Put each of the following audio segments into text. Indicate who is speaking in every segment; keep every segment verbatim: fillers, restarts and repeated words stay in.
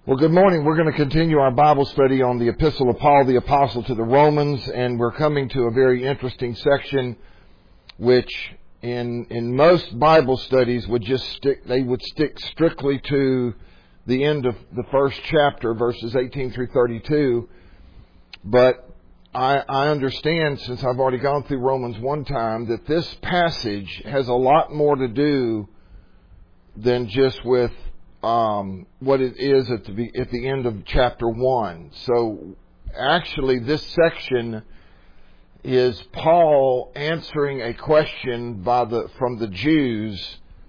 Speaker 1: Well, good morning. We're going to continue our Bible study on the Epistle of Paul the Apostle to the Romans, and we're coming to a very interesting section which in in most Bible studies would just stick, they would stick strictly to the end of the first chapter, verses eighteen through thirty-two. But I, I understand, since I've already gone through Romans one time, that this passage has a lot more to do than just with Um, what it is at the at the end of chapter one. So actually this section is Paul answering a question by the from the Jews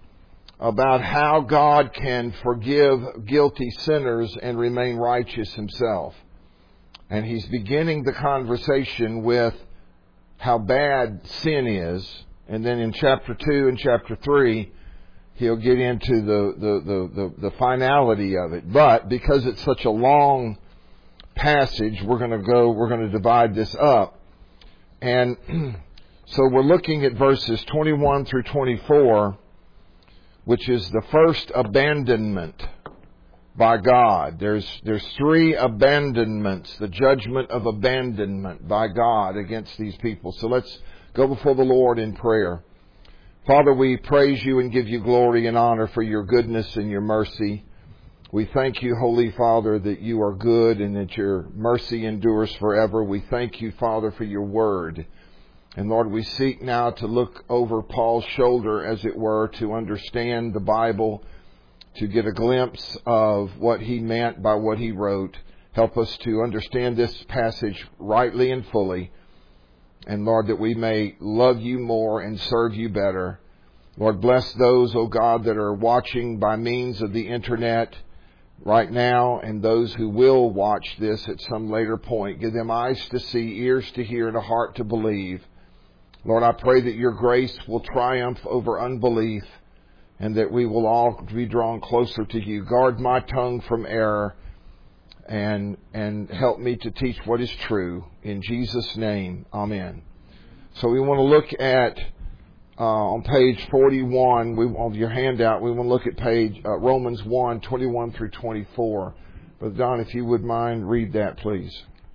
Speaker 1: about how God can forgive guilty sinners and remain righteous himself. And he's beginning the conversation with how bad sin is. And then in chapter two and chapter three, he'll get into the, the, the, the, the finality of it. But because it's such a long passage, we're going to go, we're going to divide this up. And so we're looking at verses twenty-one through twenty-four, which is the first abandonment by God. There's, there's three abandonments, the judgment of abandonment by God against these people. So let's go before the Lord in prayer. Father, we praise you and give you glory and honor for your goodness and your mercy. We thank you, Holy Father, that you are good and that your mercy endures forever. We thank you, Father, for your word. And Lord, we seek now to look over Paul's shoulder, as it were, to understand the Bible, to get a glimpse of what he meant by what he wrote. Help us to understand this passage rightly and fully. And Lord, that we may love you more and serve you better. Lord, bless those, O God, that are watching by means of the internet right now, and those who will watch this at some later point. Give them eyes to see, ears to hear, and a heart to believe. Lord, I pray that your grace will triumph over unbelief, and that we will all be drawn closer to you. Guard my tongue from error, and and help me to teach what is true. In Jesus' name, amen. So we want to look at, uh, on page forty-one, we, on your handout, we want to look at page uh, Romans one, twenty-one through twenty-four. Brother Don, if you would mind, read that, please.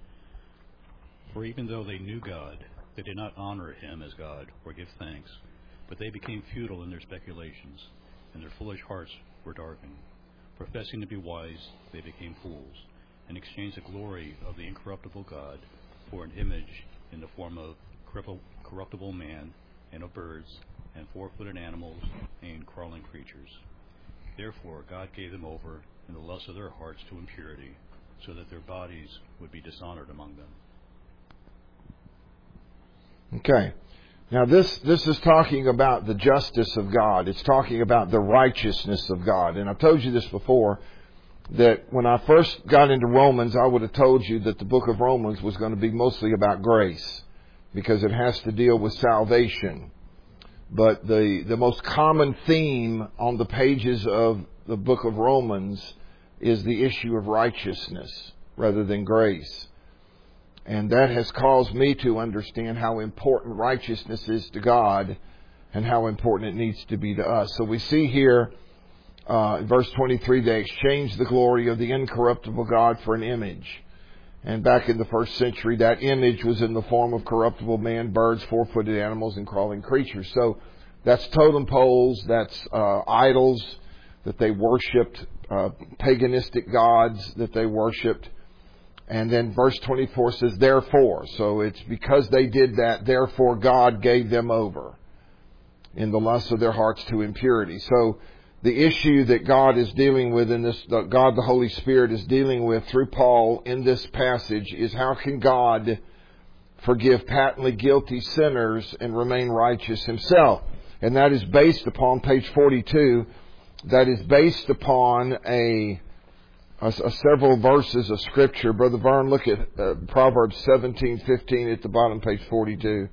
Speaker 2: For even though they knew God, they did not honor him as God or give thanks, but they became futile in their speculations, and their foolish hearts were darkened. Professing to be wise, they became fools, and exchanged the glory of the incorruptible God for an image in the form of corruptible man, and of birds, and four-footed animals, and crawling creatures. Therefore God gave them over in the lust of their hearts to impurity, so that their bodies would be dishonored among them.
Speaker 1: Okay. Now this, this is talking about the justice of God. It's talking about the righteousness of God. And I've told you this before, that when I first got into Romans, I would have told you that the book of Romans was going to be mostly about grace, because it has to deal with salvation. But the, the most common theme on the pages of the book of Romans is the issue of righteousness rather than grace. And that has caused me to understand how important righteousness is to God and how important it needs to be to us. So we see here, Uh, in verse twenty-three, they exchanged the glory of the incorruptible God for an image. And back in the first century, that image was in the form of corruptible man, birds, four-footed animals, and crawling creatures. So that's totem poles, that's uh, idols that they worshipped, uh, paganistic gods that they worshipped. And then verse twenty-four says, therefore. So it's because they did that, therefore God gave them over in the lust of their hearts to impurity. So the issue that God is dealing with in this, God the Holy Spirit is dealing with through Paul in this passage, is how can God forgive patently guilty sinners and remain righteous himself? And that is based upon, page forty-two, that is based upon a, a, a several verses of Scripture. Brother Vern, look at uh, Proverbs seventeen fifteen at the bottom, page forty-two.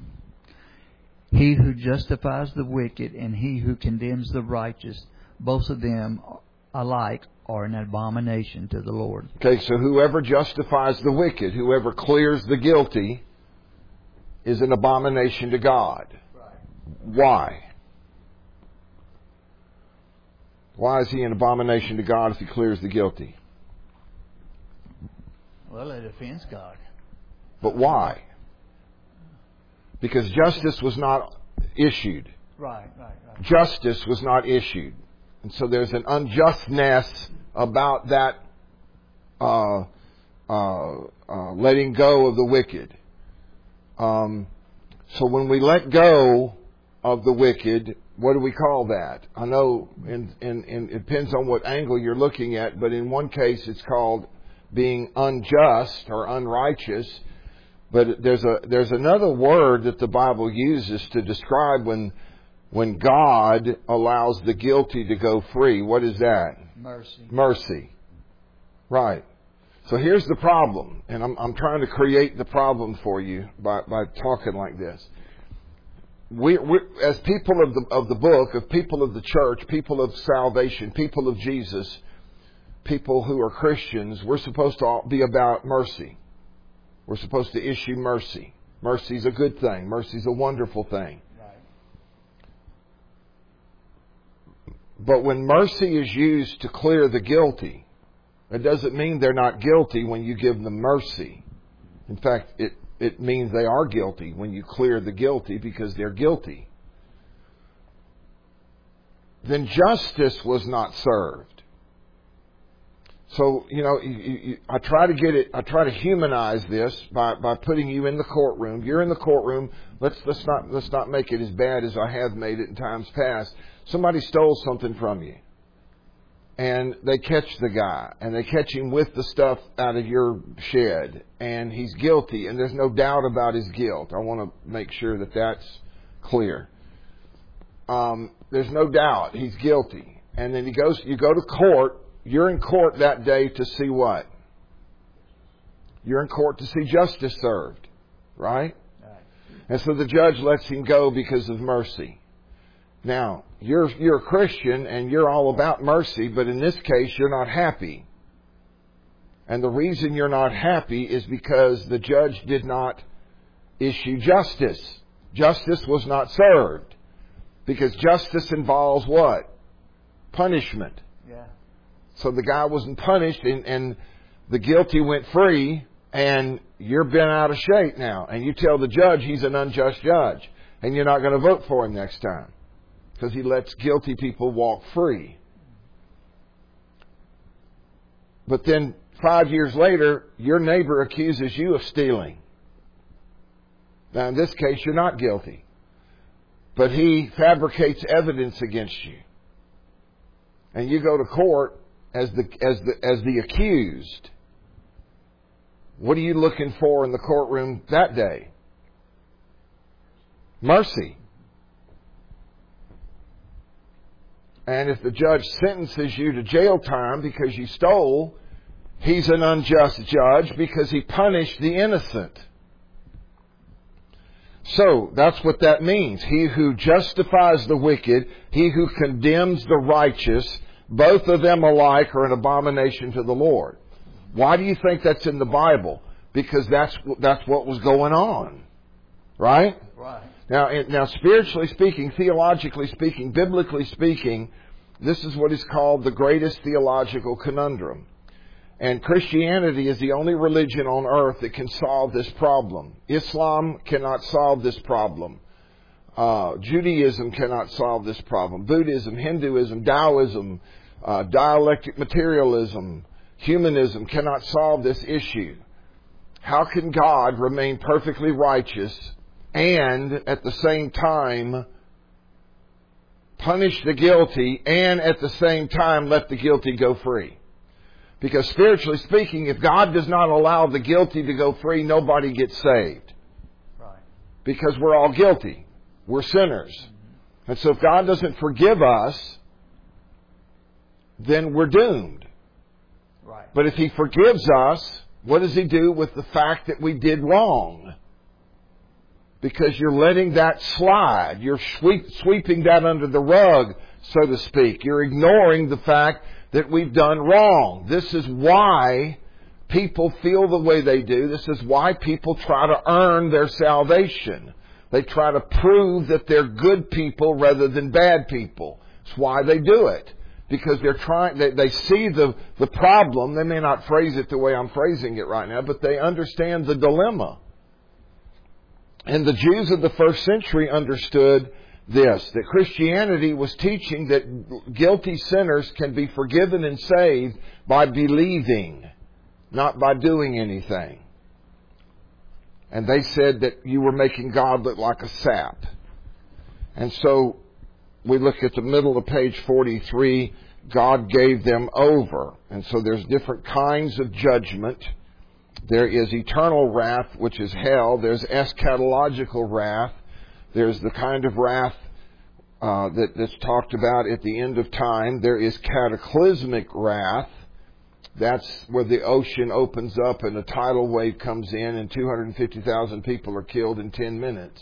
Speaker 3: He who justifies the wicked and he who condemns the righteous, both of them alike are an abomination to the Lord.
Speaker 1: Okay, so whoever justifies the wicked, whoever clears the guilty, is an abomination to God. Right. Why? Why is he an abomination to God if he clears the guilty?
Speaker 3: Well, it offends God.
Speaker 1: But why? Because justice was not issued.
Speaker 3: Right, right, right.
Speaker 1: Justice was not issued. And so there's an unjustness about that uh, uh, uh, letting go of the wicked. Um, so when we let go of the wicked, what do we call that? I know in, in, in, it depends on what angle you're looking at, but in one case it's called being unjust or unrighteous. But there's a there's another word that the Bible uses to describe when when God allows the guilty to go free. What is that?
Speaker 3: Mercy.
Speaker 1: Mercy. Right. So here's the problem, and I'm I'm trying to create the problem for you by by talking like this. We, we as people of the of the book, of people of the church, people of salvation, people of Jesus, people who are Christians, we're supposed to be about mercy. We're supposed to issue mercy. Mercy is a good thing. Mercy is a wonderful thing.
Speaker 3: Right.
Speaker 1: But when mercy is used to clear the guilty, it doesn't mean they're not guilty when you give them mercy. In fact, it, it means they are guilty when you clear the guilty because they're guilty. Then justice was not served. So, you know, you, you, I try to get it, I try to humanize this by, by putting you in the courtroom. You're in the courtroom. Let's, let's not, let's not make it as bad as I have made it in times past. Somebody stole something from you. And they catch the guy. And they catch him with the stuff out of your shed. And he's guilty. And there's no doubt about his guilt. I want to make sure that that's clear. Um, there's no doubt he's guilty. And then he goes, you go to court. You're in court that day to see what? You're in court to see justice served. Right?
Speaker 3: Right.
Speaker 1: And so the judge lets him go because of mercy. Now, you're you're a Christian and you're all about mercy, but in this case you're not happy. And the reason you're not happy is because the judge did not issue justice. Justice was not served. Because justice involves what? Punishment.
Speaker 3: Yeah.
Speaker 1: So the guy wasn't punished and, and the guilty went free and you're bent out of shape now. And you tell the judge he's an unjust judge and you're not going to vote for him next time because he lets guilty people walk free. But then five years later, your neighbor accuses you of stealing. Now in this case, you're not guilty. But he fabricates evidence against you. And you go to court as the as the as the accused. What are you looking for in the courtroom that day? Mercy. And if the judge sentences you to jail time because you stole, he's an unjust judge because he punished the innocent. So, that's what that means. He who justifies the wicked, he who condemns the righteous, both of them alike are an abomination to the Lord. Why do you think that's in the Bible? Because that's that's what was going on. Right?
Speaker 3: Right.
Speaker 1: Now, now, spiritually speaking, theologically speaking, biblically speaking, this is what is called the greatest theological conundrum. And Christianity is the only religion on earth that can solve this problem. Islam cannot solve this problem. Uh, Judaism cannot solve this problem. Buddhism, Hinduism, Taoism, uh, dialectic materialism, humanism cannot solve this issue. How can God remain perfectly righteous and at the same time punish the guilty and at the same time let the guilty go free? Because spiritually speaking, if God does not allow the guilty to go free, nobody gets saved.
Speaker 3: Right.
Speaker 1: Because we're all guilty. We're sinners. Mm-hmm. And so if God doesn't forgive us, then we're doomed.
Speaker 3: Right.
Speaker 1: But if He forgives us, what does He do with the fact that we did wrong? Because you're letting that slide. You're sweep, sweeping that under the rug, so to speak. You're ignoring the fact that we've done wrong. This is why people feel the way they do. This is why people try to earn their salvation. They try to prove that they're good people rather than bad people. It's why they do it. because they're trying, they, they see the, the problem. They may not phrase it the way I'm phrasing it right now, but they understand the dilemma. And the Jews of the first century understood this, that Christianity was teaching that guilty sinners can be forgiven and saved by believing, not by doing anything. And they said that you were making God look like a sap. And so we look at the middle of page forty-three, God gave them over. And so there's different kinds of judgment. There is eternal wrath, which is hell. There's eschatological wrath. There's the kind of wrath uh, that, that's talked about at the end of time. There is cataclysmic wrath. That's where the ocean opens up and a tidal wave comes in and two hundred fifty thousand people are killed in ten minutes.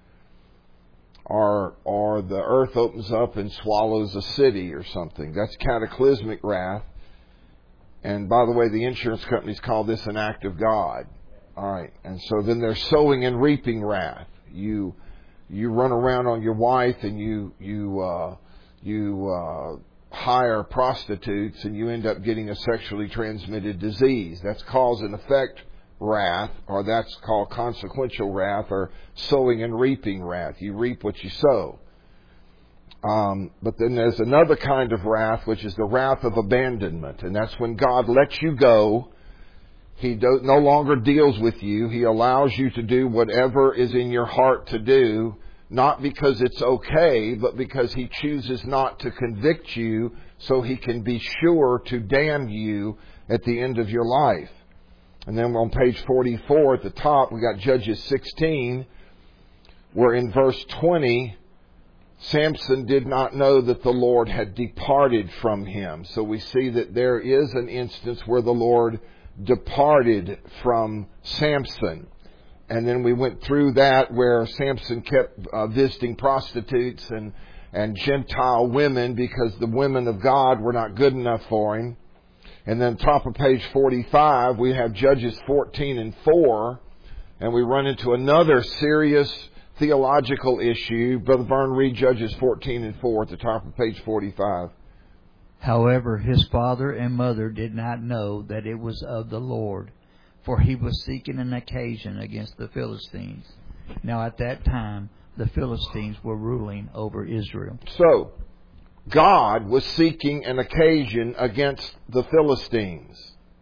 Speaker 1: Or, or the earth opens up and swallows a city or something. That's cataclysmic wrath. And by the way, the insurance companies call this an act of God. All right. And so then there's sowing and reaping wrath. You you run around on your wife and you you uh, you uh, hire prostitutes and you end up getting a sexually transmitted disease. That's cause and effect wrath, or that's called consequential wrath, or sowing and reaping wrath. You reap what you sow. Um, but then there's another kind of wrath, which is the wrath of abandonment. And that's when God lets you go. He do, no longer deals with you. He allows you to do whatever is in your heart to do, not because it's okay, but because He chooses not to convict you so He can be sure to damn you at the end of your life. And then on page forty-four at the top, we got Judges sixteen, where in verse twenty, Samson did not know that the Lord had departed from him. So we see that there is an instance where the Lord departed from Samson. And then we went through that where Samson kept uh, visiting prostitutes and, and Gentile women because the women of God were not good enough for him. And then top of page forty-five, we have Judges fourteen and four. And we run into another serious theological issue. Brother Vern, read Judges fourteen and four at the top of page forty-five.
Speaker 3: However, his father and mother did not know that it was of the Lord, for he was seeking an occasion against the Philistines. Now at that time, the Philistines were ruling over Israel.
Speaker 1: So, God was seeking an occasion against the Philistines.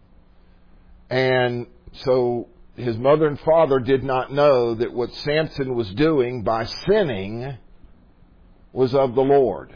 Speaker 1: And so his mother and father did not know that what Samson was doing by sinning was of the Lord.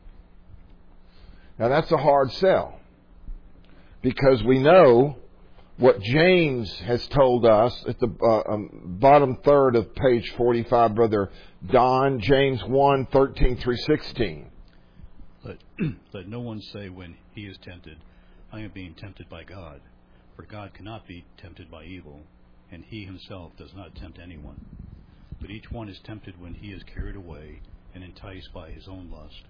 Speaker 1: Now that's a hard sell, because we know what James has told us at the uh, um, bottom third of page forty-five, Brother Don, James one, thirteen through sixteen.
Speaker 2: Let, let no one say when he is tempted, I am being tempted by God. For God cannot be tempted by evil, and He Himself does not tempt anyone. But each one is tempted when he is carried away and enticed by his own lust.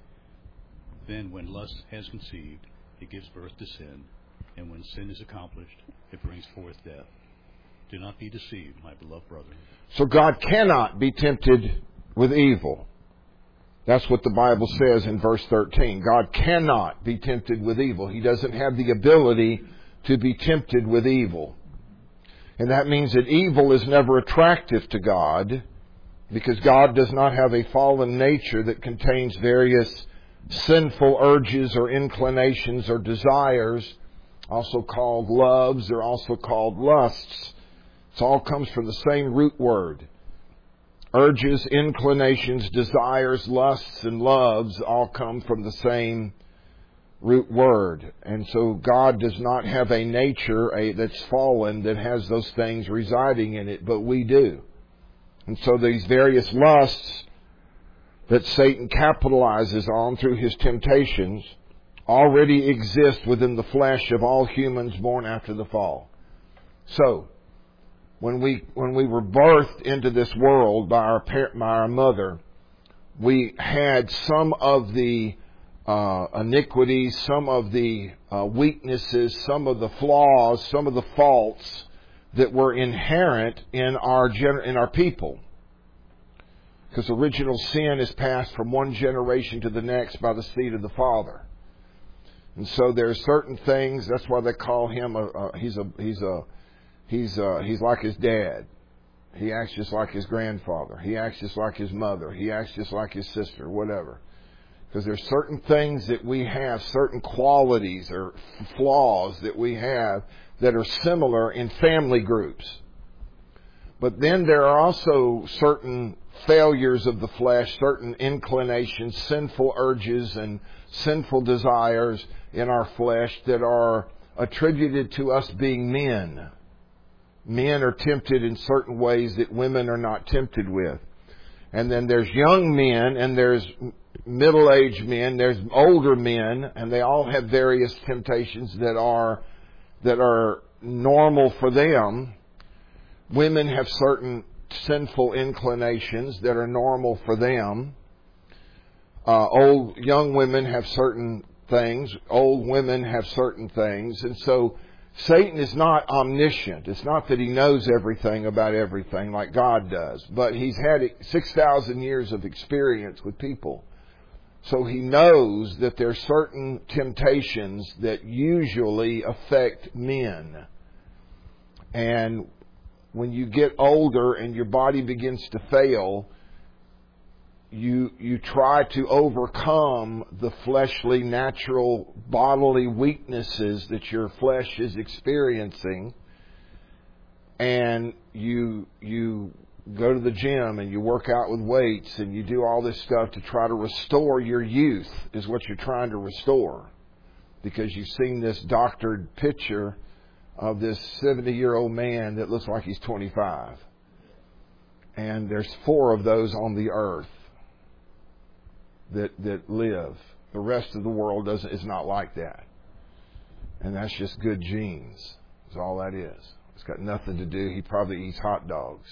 Speaker 2: Then when lust has conceived, it gives birth to sin, and when sin is accomplished, it brings forth death. Do not be deceived, my beloved brethren.
Speaker 1: So God cannot be tempted with evil. That's what the Bible says in verse thirteen. God cannot be tempted with evil. He doesn't have the ability to be tempted with evil. And that means that evil is never attractive to God, because God does not have a fallen nature that contains various sinful urges or inclinations or desires, also called loves or also called lusts. It all comes from the same root word. Urges, inclinations, desires, lusts, and loves all come from the same root word. And so God does not have a nature a, that's fallen that has those things residing in it, but we do. And so these various lusts that Satan capitalizes on through his temptations already exist within the flesh of all humans born after the fall. So, when we when we were birthed into this world by our parent, by our mother, we had some of the uh, iniquities, some of the uh, weaknesses, some of the flaws, some of the faults that were inherent in our gener- in our people. Because original sin is passed from one generation to the next by the seed of the Father. And so there's certain things. That's why they call him a, a he's a he's a he's a, he's like his dad. He acts just like his grandfather. He acts just like his mother. He acts just like his sister, whatever. Because there's certain things that we have, certain qualities or flaws that we have that are similar in family groups. But then there are also certain failures of the flesh, certain inclinations, sinful urges and sinful desires in our flesh that are attributed to us being men. Men are tempted in certain ways that women are not tempted with. And then there's young men and there's middle-aged men, there's older men, and they all have various temptations that are that are normal for them. Women have certain sinful inclinations that are normal for them. Uh, old young women have certain things. Old women have certain things. And so Satan is not omniscient. It's not that he knows everything about everything like God does. But he's had six thousand years of experience with people. So he knows that there are certain temptations that usually affect men. And when you get older and your body begins to fail, you you try to overcome the fleshly, natural, bodily weaknesses that your flesh is experiencing, and you you go to the gym and you work out with weights and you do all this stuff to try to restore your youth, is what you're trying to restore, because you've seen this doctored picture of this seventy-year-old man that looks like he's twenty-five. And there's four of those on the earth that that live. The rest of the world doesn't is not like that. And that's just good genes. That's all that is. It's got nothing to do. He probably eats hot dogs.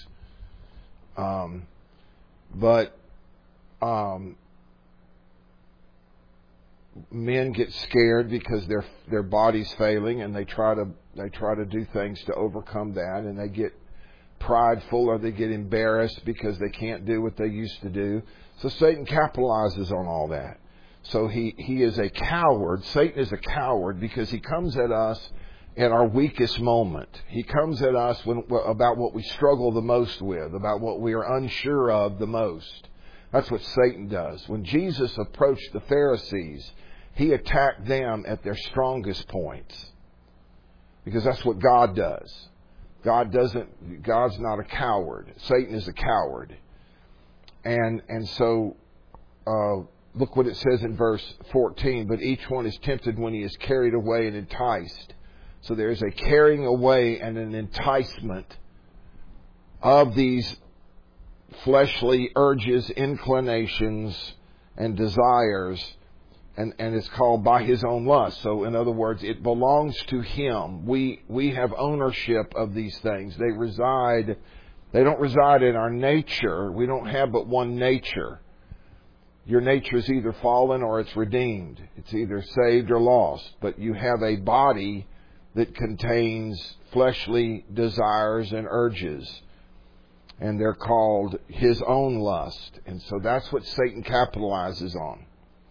Speaker 1: Um, but um, men get scared because their their body's failing, and they try to they try to do things to overcome that, and they get prideful or they get embarrassed because they can't do what they used to do. So Satan capitalizes on all that. So he, he is a coward. Satan is a coward because he comes at us at our weakest moment. He comes at us when, about what we struggle the most with, about what we are unsure of the most. That's what Satan does. When Jesus approached the Pharisees, he attacked them at their strongest points, because that's what God does. God doesn't, God's not a coward. Satan is a coward. And, and so, uh, look what it says in verse fourteen. But each one is tempted when he is carried away and enticed. So there's a carrying away and an enticement of these fleshly urges, inclinations, and desires. And, and it's called by his own lust. So in other words, it belongs to him. We, we have ownership of these things. They reside, they don't reside in our nature. We don't have but one nature. Your nature is either fallen or it's redeemed. It's either saved or lost. But you have a body that contains fleshly desires and urges. And they're called his own lust. And so that's what Satan capitalizes on.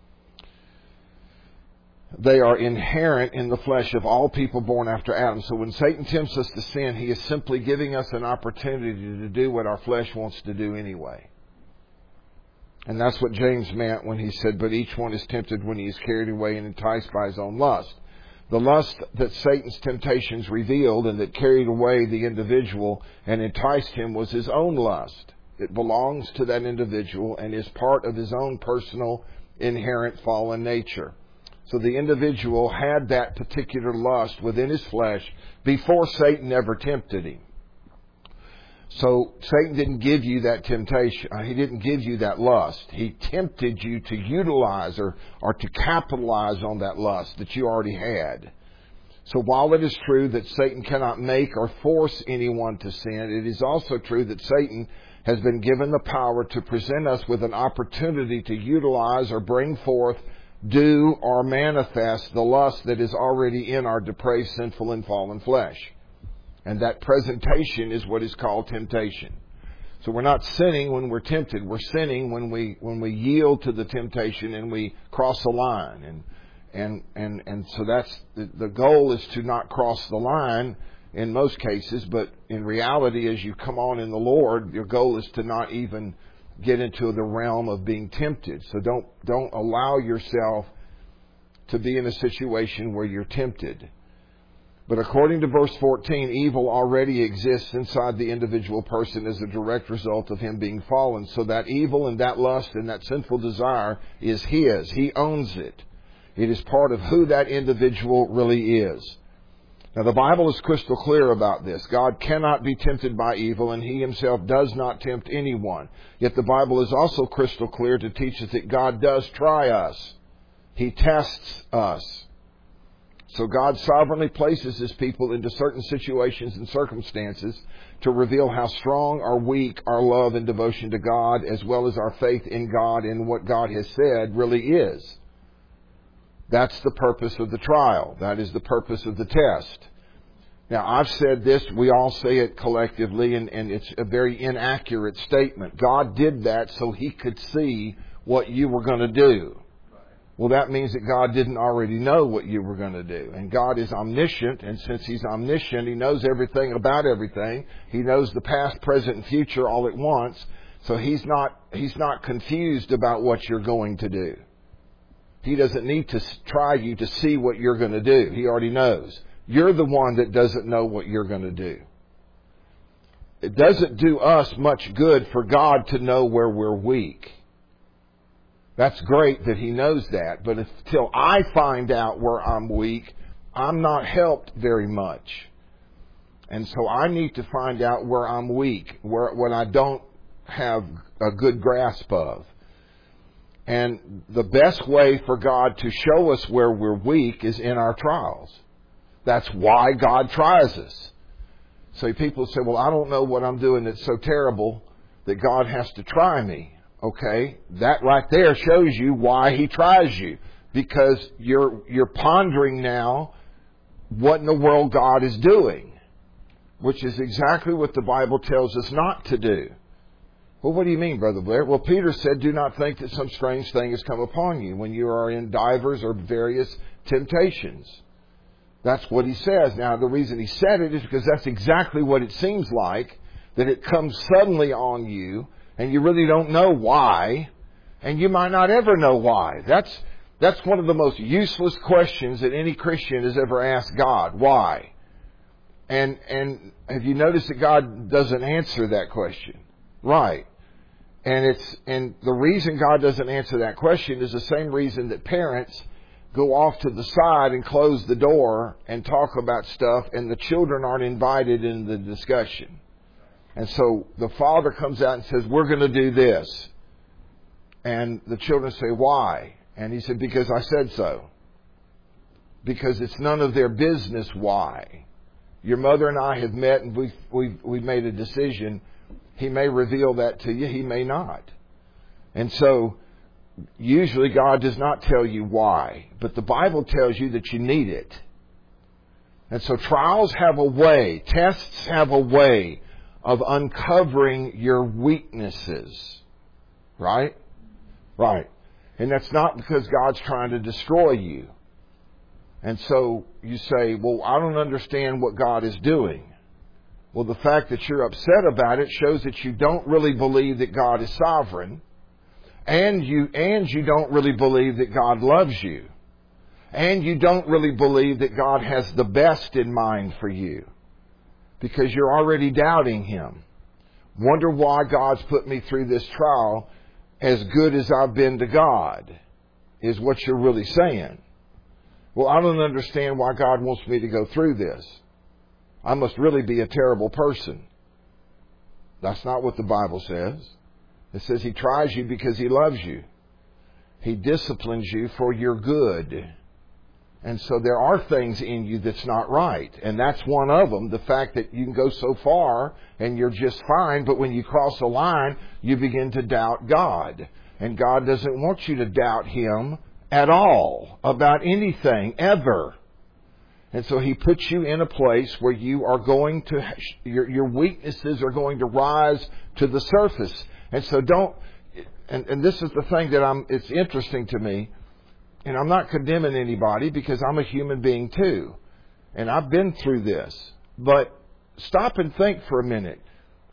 Speaker 1: They are inherent in the flesh of all people born after Adam. So when Satan tempts us to sin, he is simply giving us an opportunity to do what our flesh wants to do anyway. And that's what James meant when he said, but each one is tempted when he is carried away and enticed by his own lust. The lust that Satan's temptations revealed and that carried away the individual and enticed him was his own lust. It belongs to that individual and is part of his own personal, inherent fallen nature. So the individual had that particular lust within his flesh before Satan ever tempted him. So Satan didn't give you that temptation. He didn't give you that lust. He tempted you to utilize or, or to capitalize on that lust that you already had. So while it is true that Satan cannot make or force anyone to sin, it is also true that Satan has been given the power to present us with an opportunity to utilize or bring forth, do, or manifest the lust that is already in our depraved, sinful, and fallen flesh. And that presentation is what is called temptation. So we're not sinning when we're tempted. We're sinning when we when we yield to the temptation and we cross the line. And And, and, and so that's, the, the goal is to not cross the line in most cases, but in reality, as you come on in the Lord, your goal is to not even get into the realm of being tempted. So don't, don't allow yourself to be in a situation where you're tempted. But according to verse fourteen, evil already exists inside the individual person as a direct result of him being fallen. So that evil and that lust and that sinful desire is his. He owns it. It is part of who that individual really is. Now, the Bible is crystal clear about this. God cannot be tempted by evil, and He Himself does not tempt anyone. Yet the Bible is also crystal clear to teach us that God does try us. He tests us. So God sovereignly places His people into certain situations and circumstances to reveal how strong or weak our love and devotion to God, as well as our faith in God and what God has said, really is. That's the purpose of the trial. That is the purpose of the test. Now, I've said this, we all say it collectively, and, and it's a very inaccurate statement. God did that so He could see what you were going to do. Well, that means that God didn't already know what you were going to do. And God is omniscient, and since He's omniscient, He knows everything about everything. He knows the past, present, and future all at once. So He's not, He's not confused about what you're going to do. He doesn't need to try you to see what you're going to do. He already knows. You're the one that doesn't know what you're going to do. It doesn't do us much good for God to know where we're weak. That's great that He knows that, but until I find out where I'm weak, I'm not helped very much. And so I need to find out where I'm weak, where what I don't have a good grasp of. And the best way for God to show us where we're weak is in our trials. That's why God tries us. So people say, well, I don't know what I'm doing that's so terrible that God has to try me. Okay, that right there shows you why He tries you. Because you're, you're pondering now what in the world God is doing. Which is exactly what the Bible tells us not to do. Well, what do you mean, Brother Blair? Well, Peter said, do not think that some strange thing has come upon you when you are in divers or various temptations. That's what he says. Now, the reason he said it is because that's exactly what it seems like, that it comes suddenly on you, and you really don't know why, and you might not ever know why. That's, that's one of the most useless questions that any Christian has ever asked God. Why? And, and have you noticed that God doesn't answer that question? Right. And it's, and the reason God doesn't answer that question is the same reason that parents go off to the side and close the door and talk about stuff, and the children aren't invited in the discussion. And so the father comes out and says, we're going to do this. And the children say, why? And he said, because I said so. Because it's none of their business why. Your mother and I have met, and we've, we've, we've made a decision. He may reveal that to you. He may not. And so usually God does not tell you why. But the Bible tells you that you need it. And so trials have a way, tests have a way of uncovering your weaknesses. Right? Right. And that's not because God's trying to destroy you. And so you say, well, I don't understand what God is doing. Well, the fact that you're upset about it shows that you don't really believe that God is sovereign. And you, and you don't really believe that God loves you. And you don't really believe that God has the best in mind for you. Because you're already doubting Him. Wonder why God's put me through this trial as good as I've been to God, is what you're really saying. Well, I don't understand why God wants me to go through this. I must really be a terrible person. That's not what the Bible says. It says He tries you because He loves you. He disciplines you for your good. And so there are things in you that's not right. And that's one of them. The fact that you can go so far and you're just fine, but when you cross a line, you begin to doubt God. And God doesn't want you to doubt Him at all about anything, ever. And so He puts you in a place where you are going to, your, your weaknesses are going to rise to the surface. And so don't, and, and this is the thing that I'm, it's interesting to me. and I'm not condemning anybody because I'm a human being too. And I've been through this. But stop and think for a minute.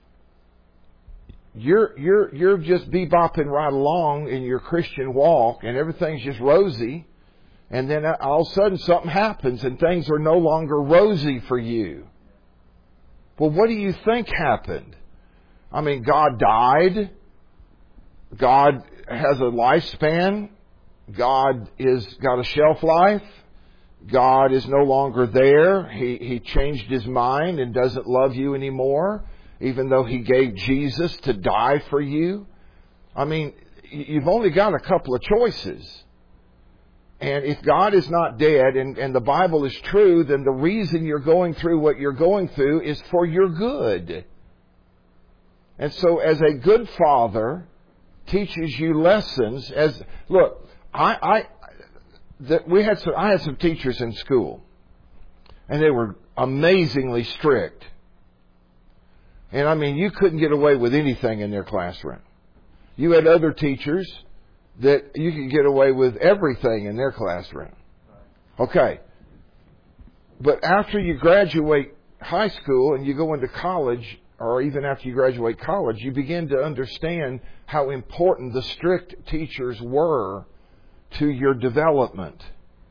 Speaker 1: You're, you're, you're just bebopping right along in your Christian walk and everything's just rosy. And then all of a sudden something happens and things are no longer rosy for you. Well, what do you think happened? I mean, God died. God has a lifespan. God is got a shelf life. God is no longer there. He, he changed His mind and doesn't love you anymore, even though He gave Jesus to die for you. I mean, you've only got a couple of choices. And if God is not dead and, and the Bible is true, then the reason you're going through what you're going through is for your good. And so as a good father teaches you lessons, as look, I, I that we had some I had some teachers in school, and they were amazingly strict. And I mean, you couldn't get away with anything in their classroom. You had other teachers that you could get away with everything in their classroom. Okay. But after you graduate high school and you go into college, or even after you graduate college, you begin to understand how important the strict teachers were to your development.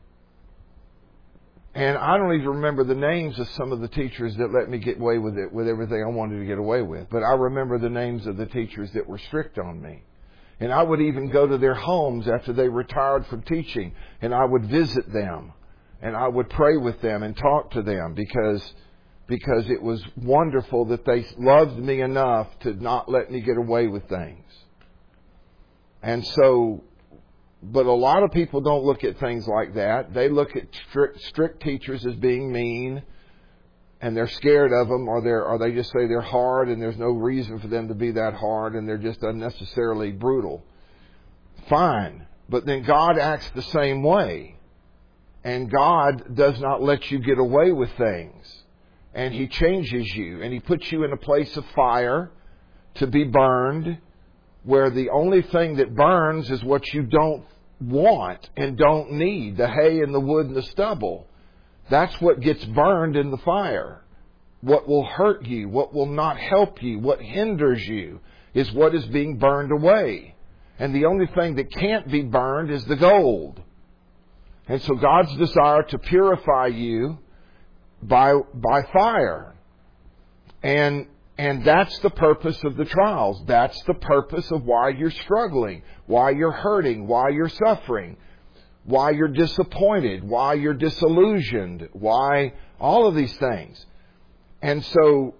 Speaker 1: And I don't even remember the names of some of the teachers that let me get away with it, with everything I wanted to get away with. But I remember the names of the teachers that were strict on me. And I would even go to their homes after they retired from teaching, and I would visit them, and I would pray with them and talk to them because because it was wonderful that they loved me enough to not let me get away with things. And so, but a lot of people don't look at things like that. They look at strict, strict teachers as being mean, and they're scared of them, or they're, or they just say they're hard, and there's no reason for them to be that hard, and they're just unnecessarily brutal. Fine. But then God acts the same way. And God does not let you get away with things. And He changes you, and He puts you in a place of fire to be burned, where the only thing that burns is what you don't want and don't need, the hay and the wood and the stubble. That's what gets burned in the fire. What will hurt you, what will not help you, what hinders you is what is being burned away. And the only thing that can't be burned is the gold. And so God's desire to purify you by by fire. And and that's the purpose of the trials. That's the purpose of why you're struggling, why you're hurting, why you're suffering, why you're disappointed, why you're disillusioned, why all of these things. And so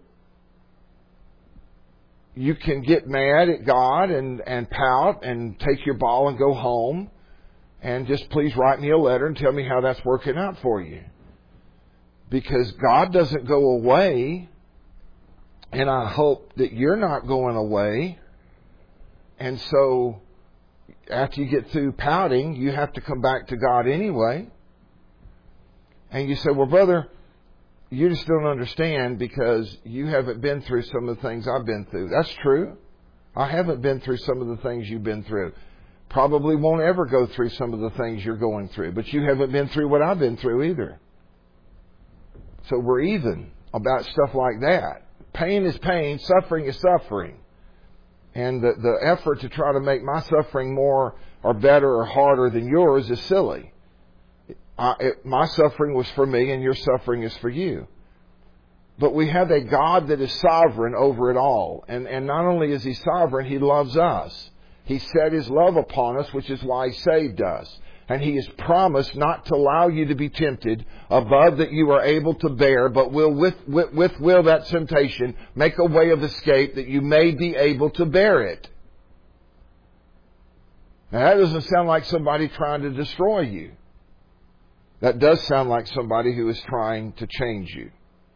Speaker 1: you can get mad at God and, and pout and take your ball and go home and just please write me a letter and tell me how that's working out for you. Because God doesn't go away, and I hope that you're not going away. And so after you get through pouting, you have to come back to God anyway. And you say, well, brother, you just don't understand because you haven't been through some of the things I've been through. That's true. I haven't been through some of the things you've been through. Probably won't ever go through some of the things you're going through. But you haven't been through what I've been through either. So we're even about stuff like that. Pain is pain. Suffering is suffering. And the, the effort to try to make my suffering more or better or harder than yours is silly. I, it, my suffering was for me and your suffering is for you. But we have a God that is sovereign over it all. And, and not only is He sovereign, He loves us. He set His love upon us, which is why He saved us. And He has promised not to allow you to be tempted above that you are able to bear, but will with, with, with will that temptation make a way of escape that you may be able to bear it. Now that doesn't sound like somebody trying to destroy you. That does sound like somebody who is trying to change you.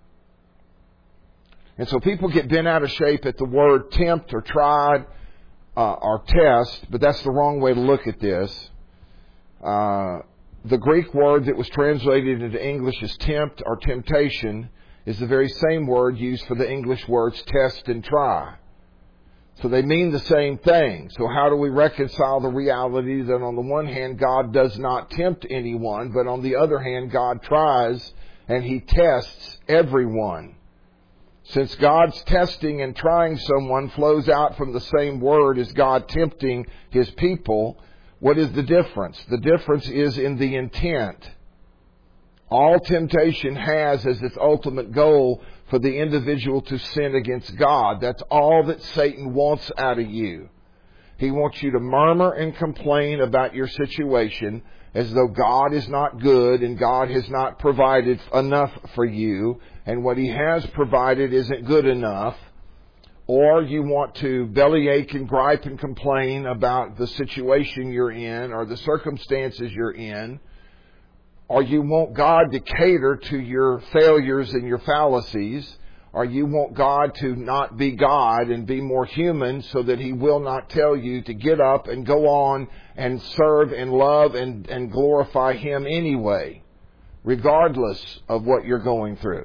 Speaker 1: And so people get bent out of shape at the word tempt or tried uh, or test, but that's the wrong way to look at this. Uh, the Greek word that was translated into English as tempt or temptation is the very same word used for the English words test and try. So they mean the same thing. So how do we reconcile the reality that on the one hand God does not tempt anyone, but on the other hand God tries and He tests everyone? Since God's testing and trying someone flows out from the same word as God tempting His people, what is the difference? The difference is in the intent. All temptation has as its ultimate goal for the individual to sin against God. That's all that Satan wants out of you. He wants you to murmur and complain about your situation as though God is not good and God has not provided enough for you, and what He has provided isn't good enough. Or you want to bellyache and gripe and complain about the situation you're in or the circumstances you're in. Or you want God to cater to your failures and your fallacies. Or you want God to not be God and be more human so that He will not tell you to get up and go on and serve and love and, and glorify Him anyway, regardless of what you're going through.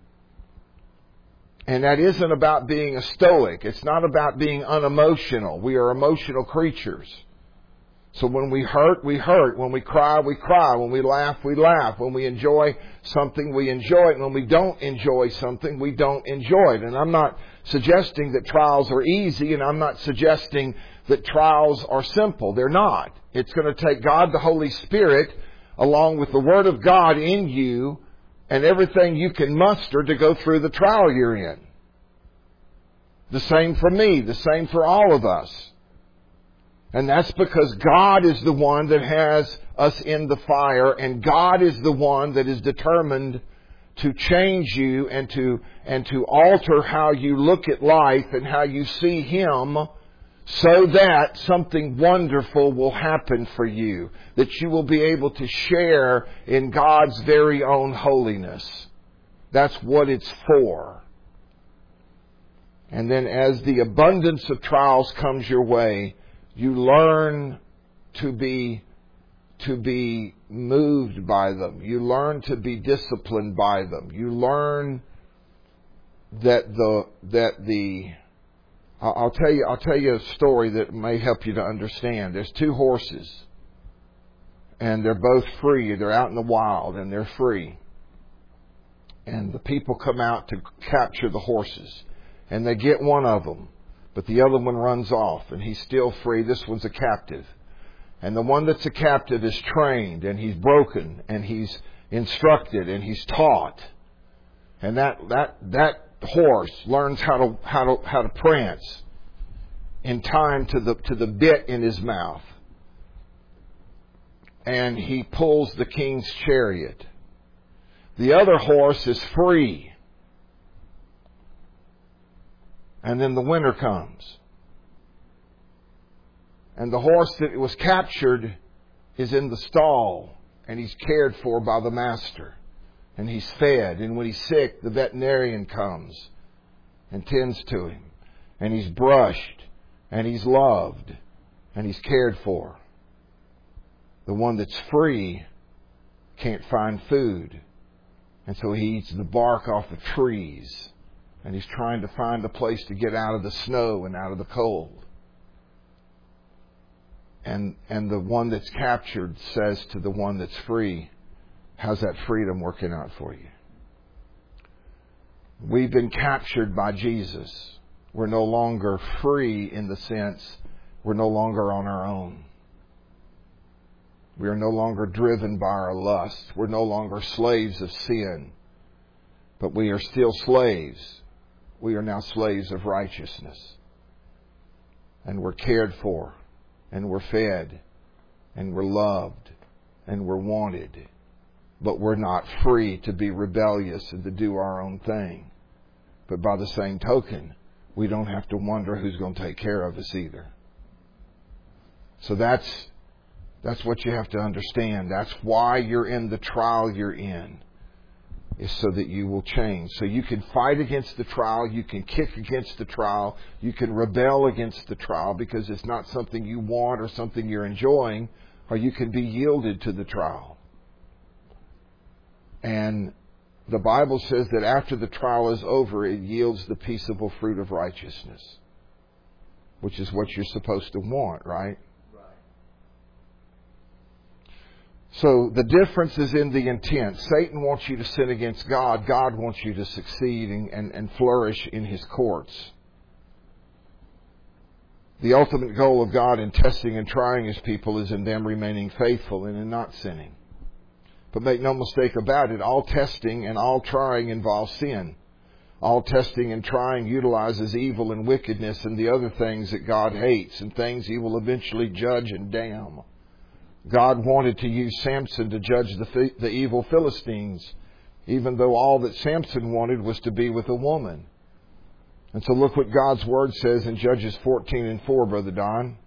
Speaker 1: And that isn't about being a stoic. It's not about being unemotional. We are emotional creatures. So when we hurt, we hurt. When we cry, we cry. When we laugh, we laugh. When we enjoy something, we enjoy it. When we don't enjoy something, we don't enjoy it. And I'm not suggesting that trials are easy, and I'm not suggesting that trials are simple. They're not. It's going to take God the Holy Spirit along with the Word of God in you and everything you can muster to go through the trial you're in. The same for me. The same for all of us. And that's because God is the one that has us in the fire, and God is the one that is determined to change you and to and to alter how you look at life and how you see Him, so that something wonderful will happen for you, that you will be able to share in God's very own holiness. That's what it's for. And then as the abundance of trials comes your way, you learn to be to be moved by them. You learn to be disciplined by them. You learn that the that the I'll tell you I'll tell you a story that may help you to understand. There's two horses, and they're both free. They're out in the wild and they're free. And the people come out to capture the horses, and they get one of them. But the other one runs off, and he's still free. This one's a captive. And the one that's a captive is trained, and he's broken, and he's instructed, and he's taught. And that that that horse learns how to how to how to prance in time to the to the bit in his mouth. And he pulls the king's chariot. The other horse is free. And then the winter comes. And the horse that was captured is in the stall, and he's cared for by the master. And he's fed. And when he's sick, the veterinarian comes and tends to him. And he's brushed, and he's loved, and he's cared for. The one that's free can't find food. And so he eats the bark off the trees. And he's trying to find a place to get out of the snow and out of the cold. And and the one that's captured says to the one that's free, how's that freedom working out for you? We've been captured by Jesus. We're no longer free in the sense we're no longer on our own. We are no longer driven by our lust. We're no longer slaves of sin. But we are still slaves. We are now slaves of righteousness. And we're cared for. And we're fed. And we're loved. And we're wanted. But we're not free to be rebellious and to do our own thing. But by the same token, we don't have to wonder who's going to take care of us either. So that's that's what you have to understand. That's why you're in the trial you're in. Is so that you will change. So you can fight against the trial. You can kick against the trial. You can rebel against the trial because it's not something you want or something you're enjoying. Or you can be yielded to the trial. And the Bible says that after the trial is over, it yields the peaceable fruit of righteousness. which is what you're supposed to want, right? So the difference is in the intent. Satan wants you to sin against God. God wants you to succeed and, and, and flourish in His courts. The ultimate goal of God in testing and trying His people is in them remaining faithful and in not sinning. But make no mistake about it, all testing and all trying involves sin. All testing and trying utilizes evil and wickedness and the other things that God hates and things He will eventually judge and damn. God wanted to use Samson to judge the, the evil Philistines, even though all that Samson wanted was to be with a woman. And so look what God's Word says in Judges fourteen and four, Brother Don.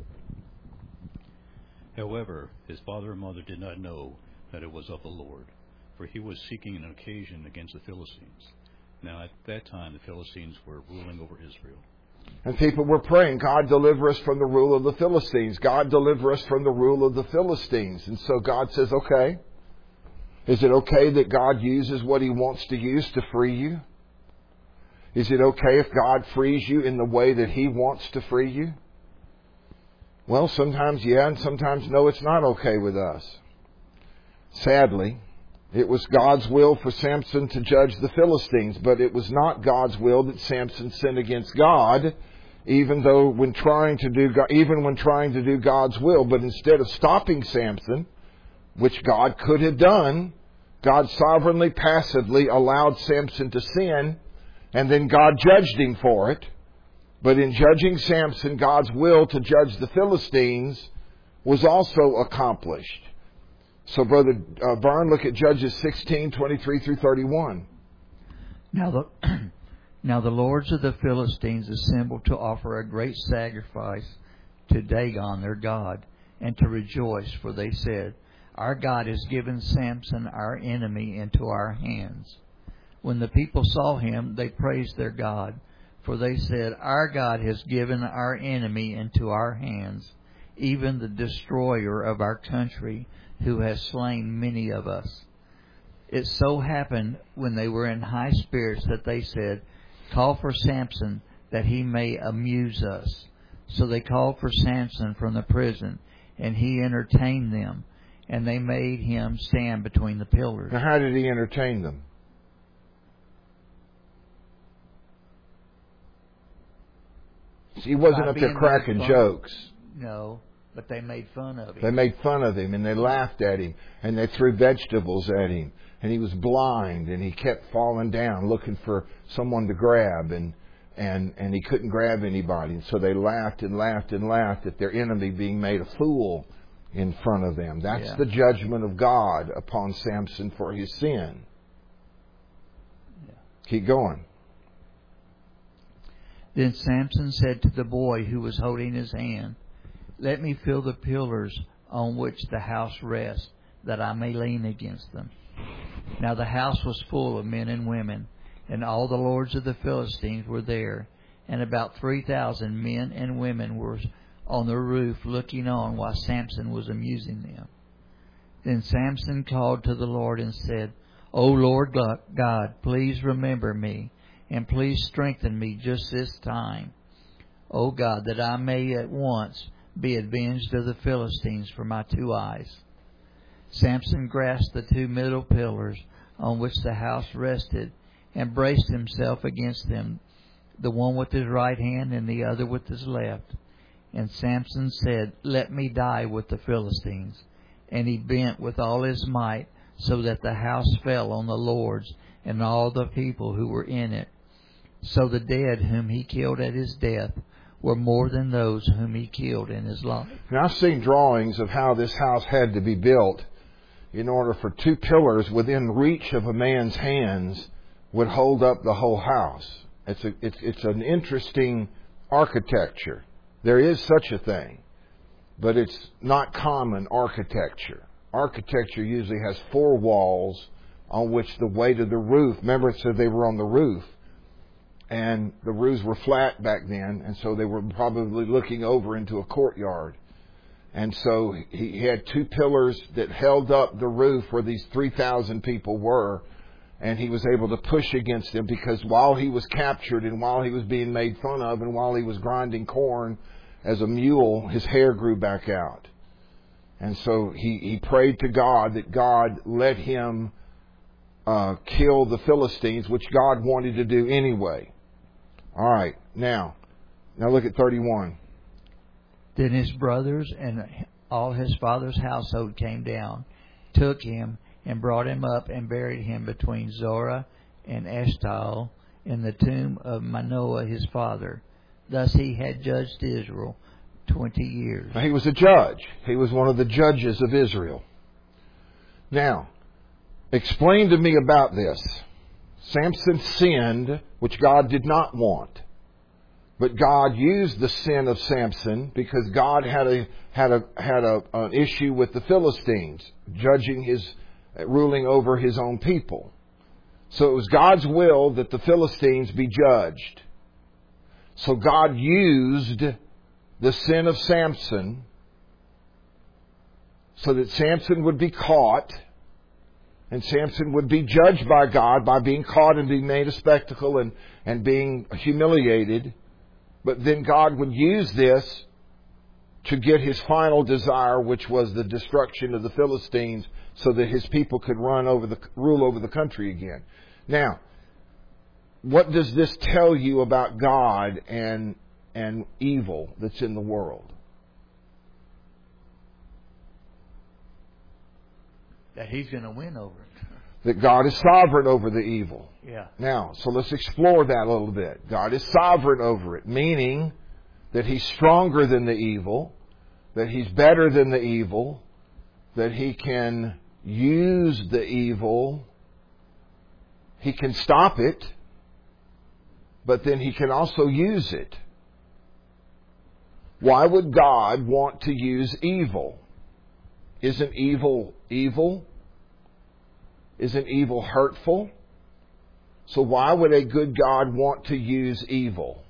Speaker 2: However, his father and mother did not know that it was of the Lord, for he was seeking an occasion against the Philistines. Now at that time the Philistines were ruling over Israel.
Speaker 1: And people were praying, God, deliver us from the rule of the Philistines. God, deliver us from the rule of the Philistines. And so God says, okay. Is it okay that God uses what He wants to use to free you? Is it okay if God frees you in the way that He wants to free you? Well, sometimes yeah, and sometimes no, it's not okay with us. Sadly, it was God's will for Samson to judge the Philistines, but it was not God's will that Samson sin against God, even though when trying to do, even when trying to do God's will. But instead of stopping Samson, which God could have done, God sovereignly, passively allowed Samson to sin, and then God judged him for it. But in judging Samson, God's will to judge the Philistines was also accomplished. So, Brother uh, Vern, look at Judges sixteen, twenty-three through thirty-one.
Speaker 3: Now the, now the lords of the Philistines assembled to offer a great sacrifice to Dagon their god, and to rejoice, for they said, Our God has given Samson, our enemy, into our hands. When the people saw him, they praised their God, for they said, Our God has given our enemy into our hands, even the destroyer of our country, who has slain many of us. It so happened when they were in high spirits that they said, Call for Samson, that he may amuse us. So they called for Samson from the prison, and he entertained them, and they made him stand between the pillars.
Speaker 1: Now, how did he entertain them? He wasn't
Speaker 3: By
Speaker 1: up there
Speaker 3: being
Speaker 1: cracking
Speaker 3: made fun-
Speaker 1: jokes.
Speaker 3: No, but they made fun of him.
Speaker 1: They made fun of him, and they laughed at him, and they threw vegetables at him. And he was blind, and he kept falling down looking for someone to grab, and and and he couldn't grab anybody. And so they laughed and laughed and laughed at their enemy being made a fool in front of them. That's
Speaker 3: Yeah.
Speaker 1: the judgment of God upon Samson for his sin.
Speaker 3: Yeah.
Speaker 1: Keep going.
Speaker 3: Then Samson said to the boy who was holding his hand, Let me feel the pillars on which the house rests, that I may lean against them. Now the house was full of men and women, and all the lords of the Philistines were there, and about three thousand men and women were on the roof looking on while Samson was amusing them. Then Samson called to the Lord and said, O Lord God, please remember me, and please strengthen me just this time, O God, that I may at once be avenged of the Philistines for my two eyes. Samson grasped the two middle pillars on which the house rested, and braced himself against them, the one with his right hand and the other with his left. And Samson said, Let me die with the Philistines. And he bent with all his might, so that the house fell on the lords and all the people who were in it. So the dead whom he killed at his death were more than those whom he killed in his life.
Speaker 1: Now, I've seen drawings of how this house had to be built in order for two pillars within reach of a man's hands would hold up the whole house. It's a, it's, it's an interesting architecture. There is such a thing, but it's not common architecture. Architecture usually has four walls on which the weight of the roof, remember it said they were on the roof, and the roofs were flat back then, and so they were probably looking over into a courtyard. And so he had two pillars that held up the roof where these three thousand people were, And he was able to push against them because while he was captured and while he was being made fun of and while he was grinding corn as a mule, his hair grew back out. And so he, he prayed to God that God let him uh, kill the Philistines, which God wanted to do anyway. All right, now, now look at thirty-one.
Speaker 3: Then his brothers and all his father's household came down, took him, and brought him up and buried him between Zorah and Eshtaol in the tomb of Manoah his father. Thus he had judged Israel twenty years.
Speaker 1: Now, he was a judge. He was one of the judges of Israel. Now, explain to me about this. Samson sinned, which God did not want. But God used the sin of Samson because God had a had a had a, an issue with the Philistines, judging his ruling over his own people. So it was God's will that the Philistines be judged. So God used the sin of Samson so that Samson would be caught, and Samson would be judged by God by being caught and being made a spectacle and, and being humiliated. But then God would use this to get his final desire, which was the destruction of the Philistines, so that his people could run over the rule over the country again. Now, what does this tell you about God and and evil that's in the world?
Speaker 3: That he's going to win over it.
Speaker 1: That God is sovereign over the evil.
Speaker 3: Yeah.
Speaker 1: Now, so let's explore that a little bit. God is sovereign over it, meaning that he's stronger than the evil, that he's better than the evil, that he can use the evil, he can stop it, but then he can also use it. Why would God want to use evil? Isn't evil evil? Isn't evil hurtful? So why would a good God want to use evil?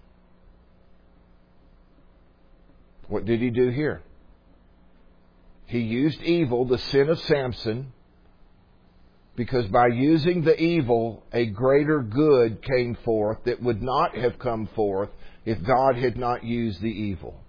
Speaker 1: What did he do here? He used evil, the sin of Samson, because by using the evil, a greater good came forth that would not have come forth if God had not used the evil.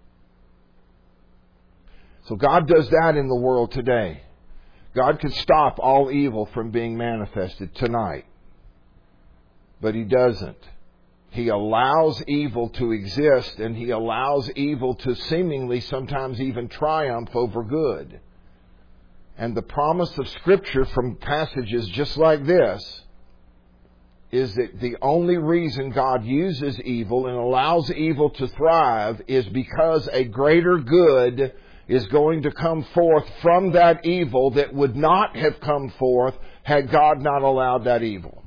Speaker 1: So God does that in the world today. God can stop all evil from being manifested tonight. But He doesn't. He allows evil to exist, and He allows evil to seemingly sometimes even triumph over good. And the promise of Scripture from passages just like this is that the only reason God uses evil and allows evil to thrive is because a greater good is going to come forth from that evil that would not have come forth had God not allowed that evil.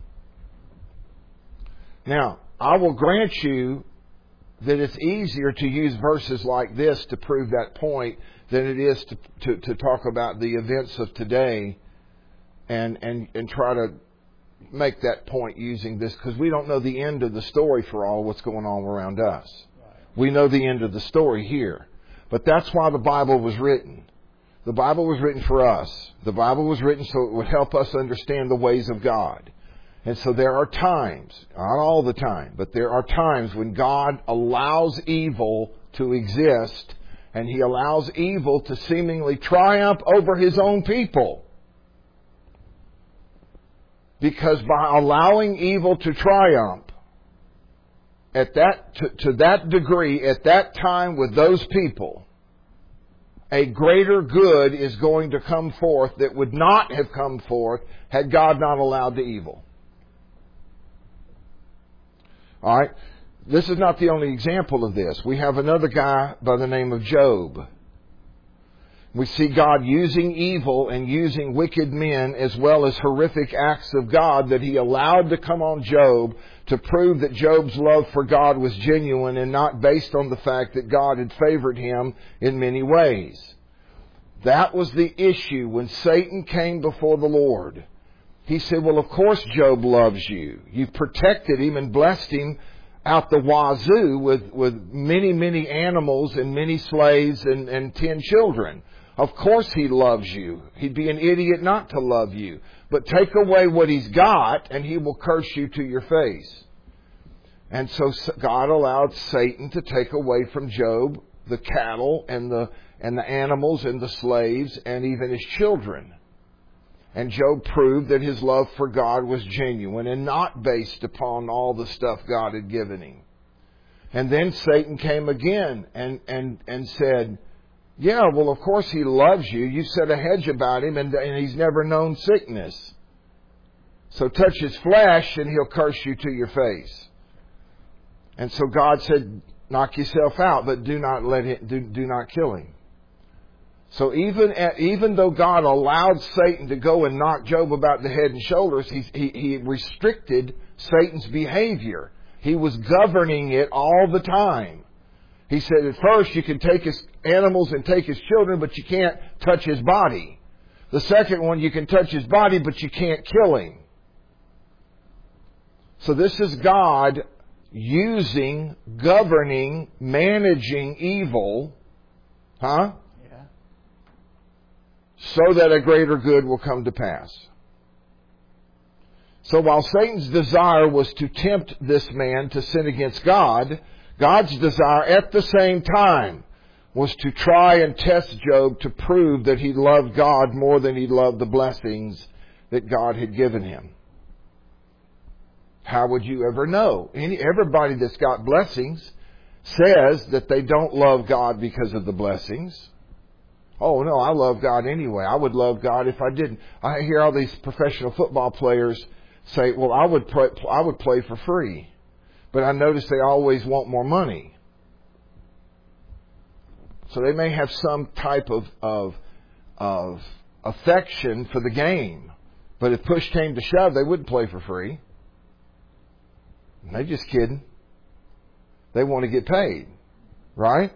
Speaker 1: Now, I will grant you that it's easier to use verses like this to prove that point than it is to, to, to talk about the events of today and, and, and try to make that point using this, because we don't know the end of the story for all what's going on around us. We know the end of the story here. But that's why the Bible was written. The Bible was written for us. The Bible was written so it would help us understand the ways of God. And so there are times, not all the time, but there are times when God allows evil to exist, and He allows evil to seemingly triumph over His own people. Because by allowing evil to triumph, at that to, to that degree, at that time with those people, a greater good is going to come forth that would not have come forth had God not allowed the evil. All right. This is not the only example of this. We have another guy by the name of Job. We see God using evil and using wicked men as well as horrific acts of God that He allowed to come on Job to prove that Job's love for God was genuine and not based on the fact that God had favored him in many ways. That was the issue when Satan came before the Lord. He said, well, of course Job loves you. You've protected him and blessed him out the wazoo with, with many, many animals and many slaves and, and ten children. Of course He loves you. He'd be an idiot not to love you. but take away what he's got and he will curse you to your face. And so God allowed Satan to take away from Job the cattle and the and the animals and the slaves and even his children. And Job proved that his love for God was genuine and not based upon all the stuff God had given him. And then Satan came again and, and, and said, yeah, well, of course he loves you. You set a hedge about him and, and he's never known sickness. So touch his flesh and he'll curse you to your face. And so God said, knock yourself out, but do not let him, do, do not kill him. So even at, even though God allowed Satan to go and knock Job about the head and shoulders, he, he, he restricted Satan's behavior. He was governing it all the time. He said at first you can take his animals and take his children, but you can't touch his body. The second one, you can touch his body, but you can't kill him. So this is God using, governing, managing evil, huh?
Speaker 3: Yeah.
Speaker 1: So that a greater good will come to pass. So while Satan's desire was to tempt this man to sin against God, God's desire at the same time was to try and test Job to prove that he loved God more than he loved the blessings that God had given him. How would you ever know? Any, everybody that's got blessings says that they don't love God because of the blessings. Oh, no, I love God anyway. I would love God if I didn't. I hear all these professional football players say, well, I would play, I would play for free. But I notice they always want more money. So they may have some type of, of, of affection for the game. But if push came to shove, they wouldn't play for free. They're just kidding. They want to get paid. Right?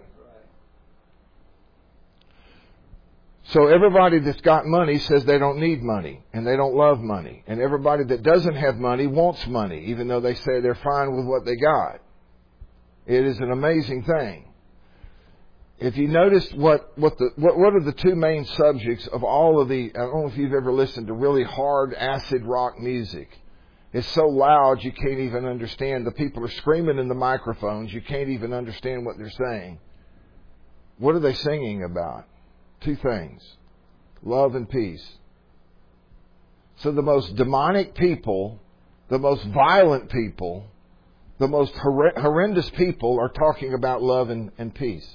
Speaker 1: So everybody that's got money says they don't need money and they don't love money. And everybody that doesn't have money wants money, even though they say they're fine with what they got. It is an amazing thing. If you notice what, what the what, what are the two main subjects of all of the, I don't know if you've ever listened to really hard acid rock music. It's so loud you can't even understand. The people are screaming in the microphones. You can't even understand what they're saying. What are they singing about? Two things. Love and peace. So the most demonic people, the most violent people, the most hor- horrendous people are talking about love and, and peace.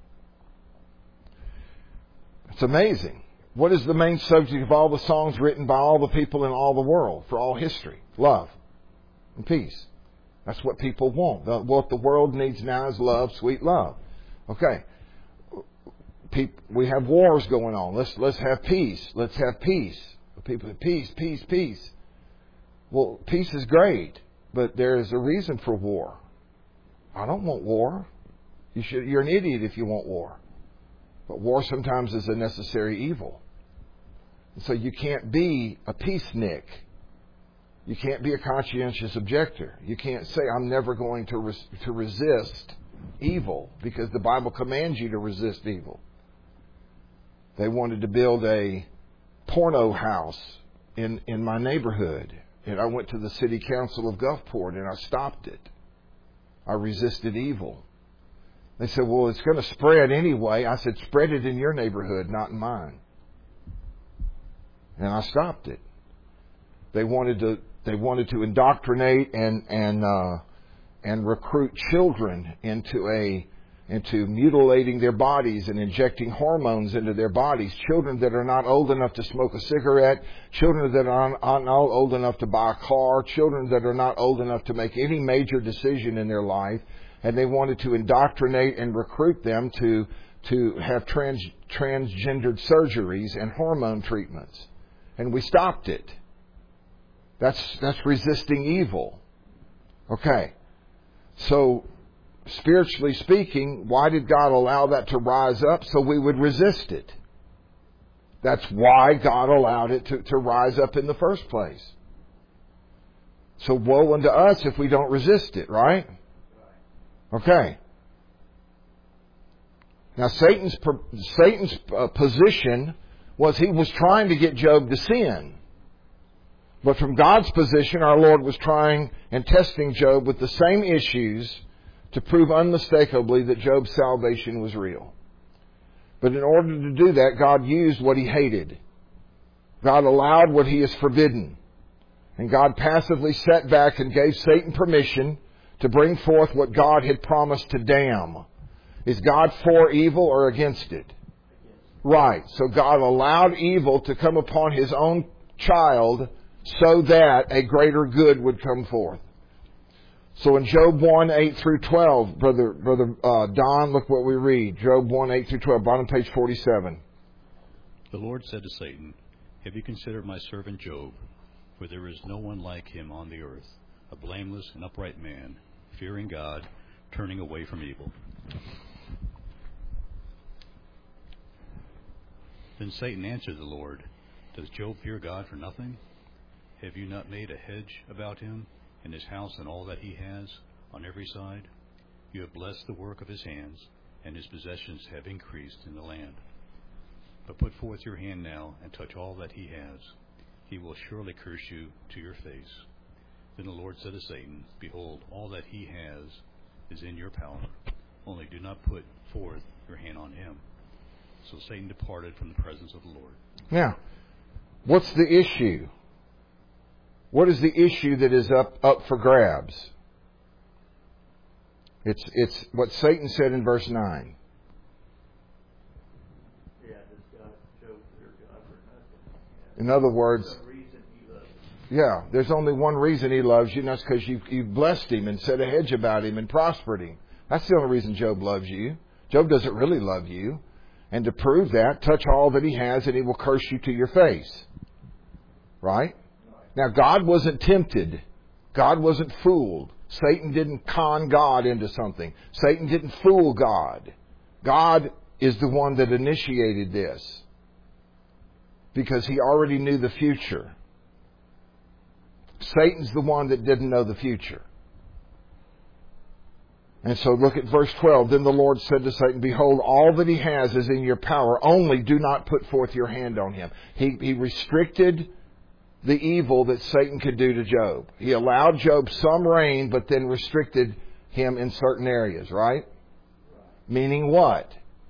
Speaker 1: It's amazing. What is the main subject of all the songs written by all the people in all the world for all history? Love and peace. That's what people want. The, what the world needs now is love, sweet love. Okay. People, we have wars going on. Let's let's have peace. Let's have peace. People, peace, peace, peace. Well, peace is great, but there is a reason for war. I don't want war. You should. You're an idiot if you want war. But war sometimes is a necessary evil. So you can't be a peacenik. You can't be a conscientious objector. You can't say, I'm never going to res- to resist evil, because the Bible commands you to resist evil. They wanted to build a porno house in, in my neighborhood. And I went to the city council of Gulfport and I stopped it. I resisted evil. They said, well, it's going to spread anyway. I said, spread it in your neighborhood, not in mine. And I stopped it. They wanted to, they wanted to indoctrinate and, and, uh, and recruit children into a, into mutilating their bodies and injecting hormones into their bodies. Children that are not old enough to smoke a cigarette. Children that are not old enough to buy a car. Children that are not old enough to make any major decision in their life. And they wanted to indoctrinate and recruit them to, to have trans, transgendered surgeries and hormone treatments. And we stopped it. That's, that's resisting evil. Okay. So, spiritually speaking, why did God allow that to rise up? So we would resist it. That's why God allowed it to, to rise up in the first place. So woe unto us if we don't resist it, right? Okay. Now Satan's, Satan's position was he was trying to get Job to sin. But from God's position, our Lord was trying and testing Job with the same issues to prove unmistakably that Job's salvation was real. But in order to do that, God used what He hated. God allowed what He has forbidden. And God passively sat back and gave Satan permission to bring forth what God had promised to damn. Is God for evil or against it? Right. So God allowed evil to come upon His own child so that a greater good would come forth. So in Job one, eight through twelve, Brother Brother uh, Don, look what we read. Job one, eight through twelve, bottom page forty-seven.
Speaker 2: The Lord said to Satan, "Have you considered my servant Job? For there is no one like him on the earth, a blameless and upright man, fearing God, turning away from evil." Then Satan answered the Lord, "Does Job fear God for nothing? Have you not made a hedge about him, and his house and all that he has, on every side? You have blessed the work of his hands, and his possessions have increased in the land. But put forth your hand now, and touch all that he has. He will surely curse you to your face." Then the Lord said to Satan, "Behold, all that he has is in your power. Only do not put forth your hand on him." So Satan departed from the presence of the Lord.
Speaker 1: Now, what's the issue? What is the issue that is up, up for grabs? It's, it's what Satan said in verse nine.
Speaker 3: Yeah, does God, Job fear God for nothing?
Speaker 1: In other words,
Speaker 3: There's a reason he loves you.
Speaker 1: yeah, there's only one reason He loves you, and that's because you, you blessed him and set a hedge about him and prospered him. That's the only reason Job loves you. Job doesn't really love you. And to prove that, touch all that he has and he will curse you to your face. Right? Now, God wasn't tempted. God wasn't fooled. Satan didn't con God into something. Satan didn't fool God. God is the one that initiated this, because He already knew the future. Satan's the one that didn't know the future. And so look at verse twelve. Then the Lord said to Satan, "Behold, all that he has is in your power. Only do not put forth your hand on him." He, he restricted the evil that Satan could do to Job. He allowed Job some reign, but then restricted him in certain areas, right? Meaning what?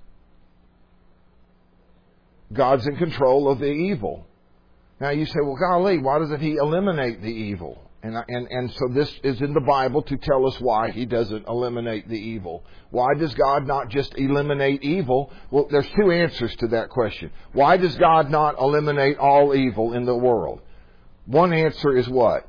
Speaker 1: God's in control of the evil. Now you say, well, golly, why doesn't He eliminate the evil? And, and, and so this is in the Bible to tell us why He doesn't eliminate the evil. Why does God not just eliminate evil? Well, there's two answers to that question. Why does God not eliminate all evil in the world? One answer is what?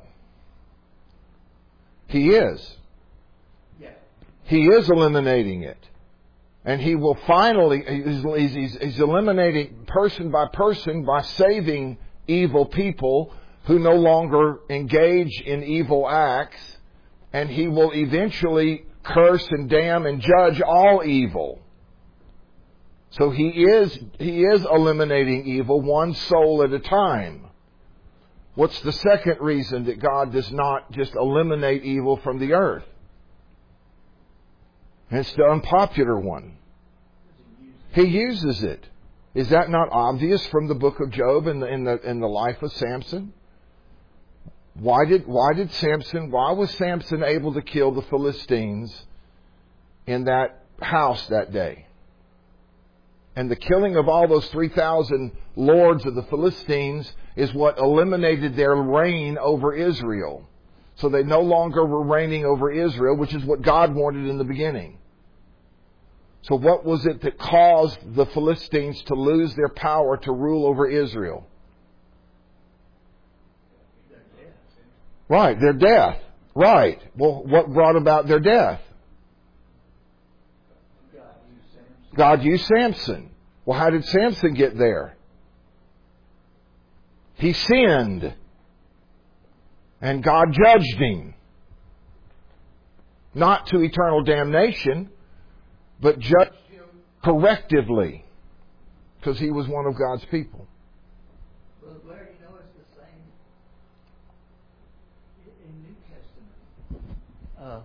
Speaker 1: He is.
Speaker 3: Yeah.
Speaker 1: He is eliminating it. And He will finally, he's, he's, he's eliminating person by person by saving evil people who no longer engage in evil acts. And He will eventually curse and damn and judge all evil. So He is, He is eliminating evil one soul at a time. What's the second reason that God does not just eliminate evil from the earth? And it's the unpopular one. He uses it. Is that not obvious from the book of Job and the, in the in the life of Samson? Why did why did Samson why was Samson able to kill the Philistines in that house that day? And the killing of all those three thousand lords of the Philistines is what eliminated their reign over Israel. So they no longer were reigning over Israel, which is what God wanted in the beginning. So what was it that caused the Philistines to lose their power to rule over Israel? Right, their death. Right. Well, what brought about their death? God used Samson. Well, how did Samson get there? He sinned. And God judged him. Not to eternal damnation, but judged him correctively. Because he was one of God's people.
Speaker 3: Brother Blair, you know it's the same in New Testament. Uh,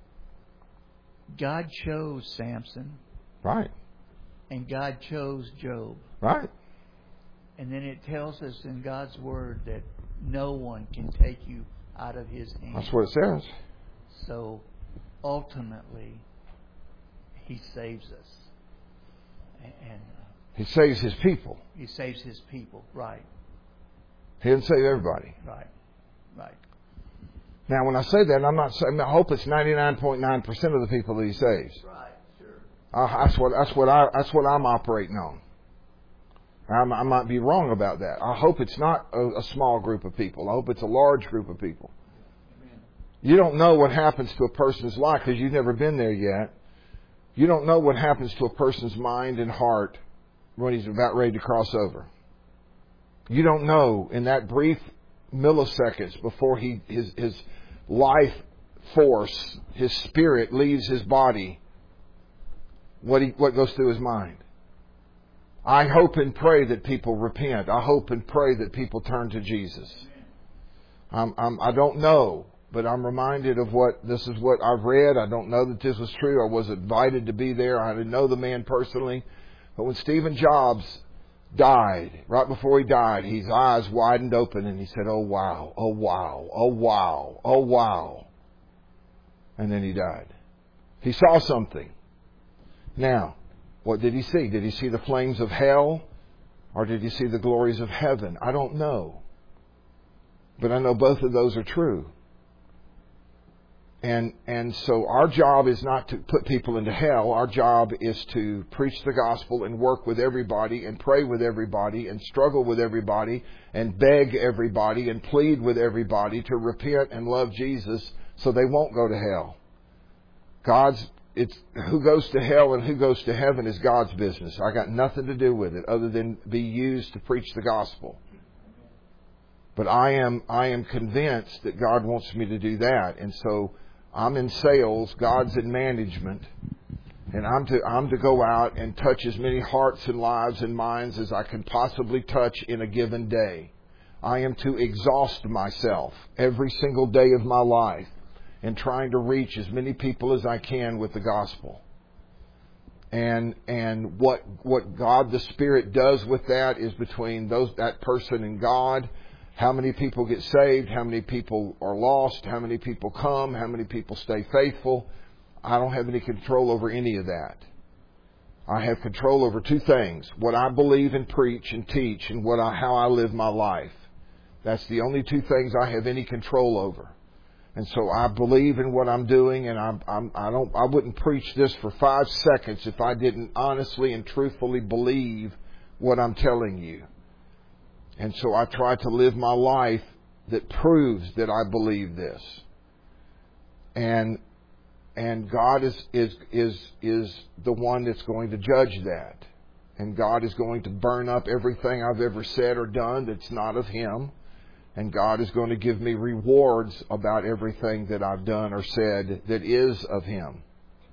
Speaker 3: God chose Samson.
Speaker 1: Right.
Speaker 3: And God chose Job.
Speaker 1: Right.
Speaker 3: And then it tells us in God's Word that no one can take you out of His hand.
Speaker 1: That's what it says.
Speaker 3: So ultimately, He saves us. And uh,
Speaker 1: He saves His people.
Speaker 3: He saves His people. Right.
Speaker 1: He didn't save everybody.
Speaker 3: Right. Right.
Speaker 1: Now, when I say that, I'm not saying, I hope it's ninety-nine point nine percent of the people that He saves.
Speaker 3: Right. Sure.
Speaker 1: Uh, that's what that's what I that's what I'm operating on. I'm, I might be wrong about that. I hope it's not a, a small group of people. I hope it's a large group of people.
Speaker 3: Amen.
Speaker 1: You don't know what happens to a person's life because you've never been there yet. You don't know what happens to a person's mind and heart when he's about ready to cross over. You don't know in that brief milliseconds before he his his life force, his spirit leaves his body, what he what goes through his mind. I hope and pray that people repent. I hope and pray that people turn to Jesus. I'm, I'm, I don't know, but I'm reminded of what this is what I've read. I don't know that this was true. I was invited to be there. I didn't know the man personally. But when Stephen Jobs died, right before he died, his eyes widened open and he said, "Oh wow, oh wow, oh wow, oh wow." And then he died. He saw something. Now, what did he see? Did he see the flames of hell? Or did he see the glories of heaven? I don't know. But I know both of those are true. And and so our job is not to put people into hell. Our job is to preach the gospel and work with everybody and pray with everybody and struggle with everybody and beg everybody and plead with everybody to repent and love Jesus so they won't go to hell. God's It's who goes to hell and who goes to heaven is God's business. I got nothing to do with it other than be used to preach the gospel. But I am I am convinced that God wants me to do that, and so I'm in sales. God's in management, and I'm to I'm to go out and touch as many hearts and lives and minds as I can possibly touch in a given day. I am to exhaust myself every single day of my life and trying to reach as many people as I can with the gospel. And and what what God the Spirit does with that is between those that person and God. How many people get saved? How many people are lost? How many people come? How many people stay faithful? I don't have any control over any of that. I have control over two things: what I believe and preach and teach, and what I, how I live my life. That's the only two things I have any control over. And so I believe in what I'm doing, and I'm, I'm, I don't. I wouldn't preach this for five seconds if I didn't honestly and truthfully believe what I'm telling you. And so I try to live my life that proves that I believe this. And and God is is is is the one that's going to judge that. And God is going to burn up everything I've ever said or done that's not of Him. And God is going to give me rewards about everything that I've done or said that is of Him.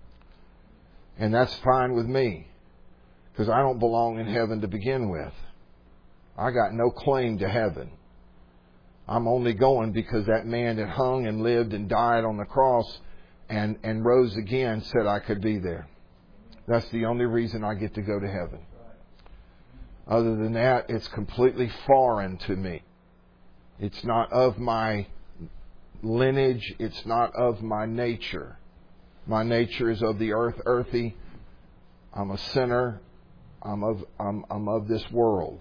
Speaker 1: And that's fine with me, because I don't belong in heaven to begin with. I got no claim to heaven. I'm only going because that man that hung and lived and died on the cross and, and rose again said I could be there. That's the only reason I get to go to heaven. Other than that, it's completely foreign to me. It's not of my lineage. It's not of my nature. My nature is of the earth, earthy. I'm a sinner. I'm of, I'm, I'm of this world.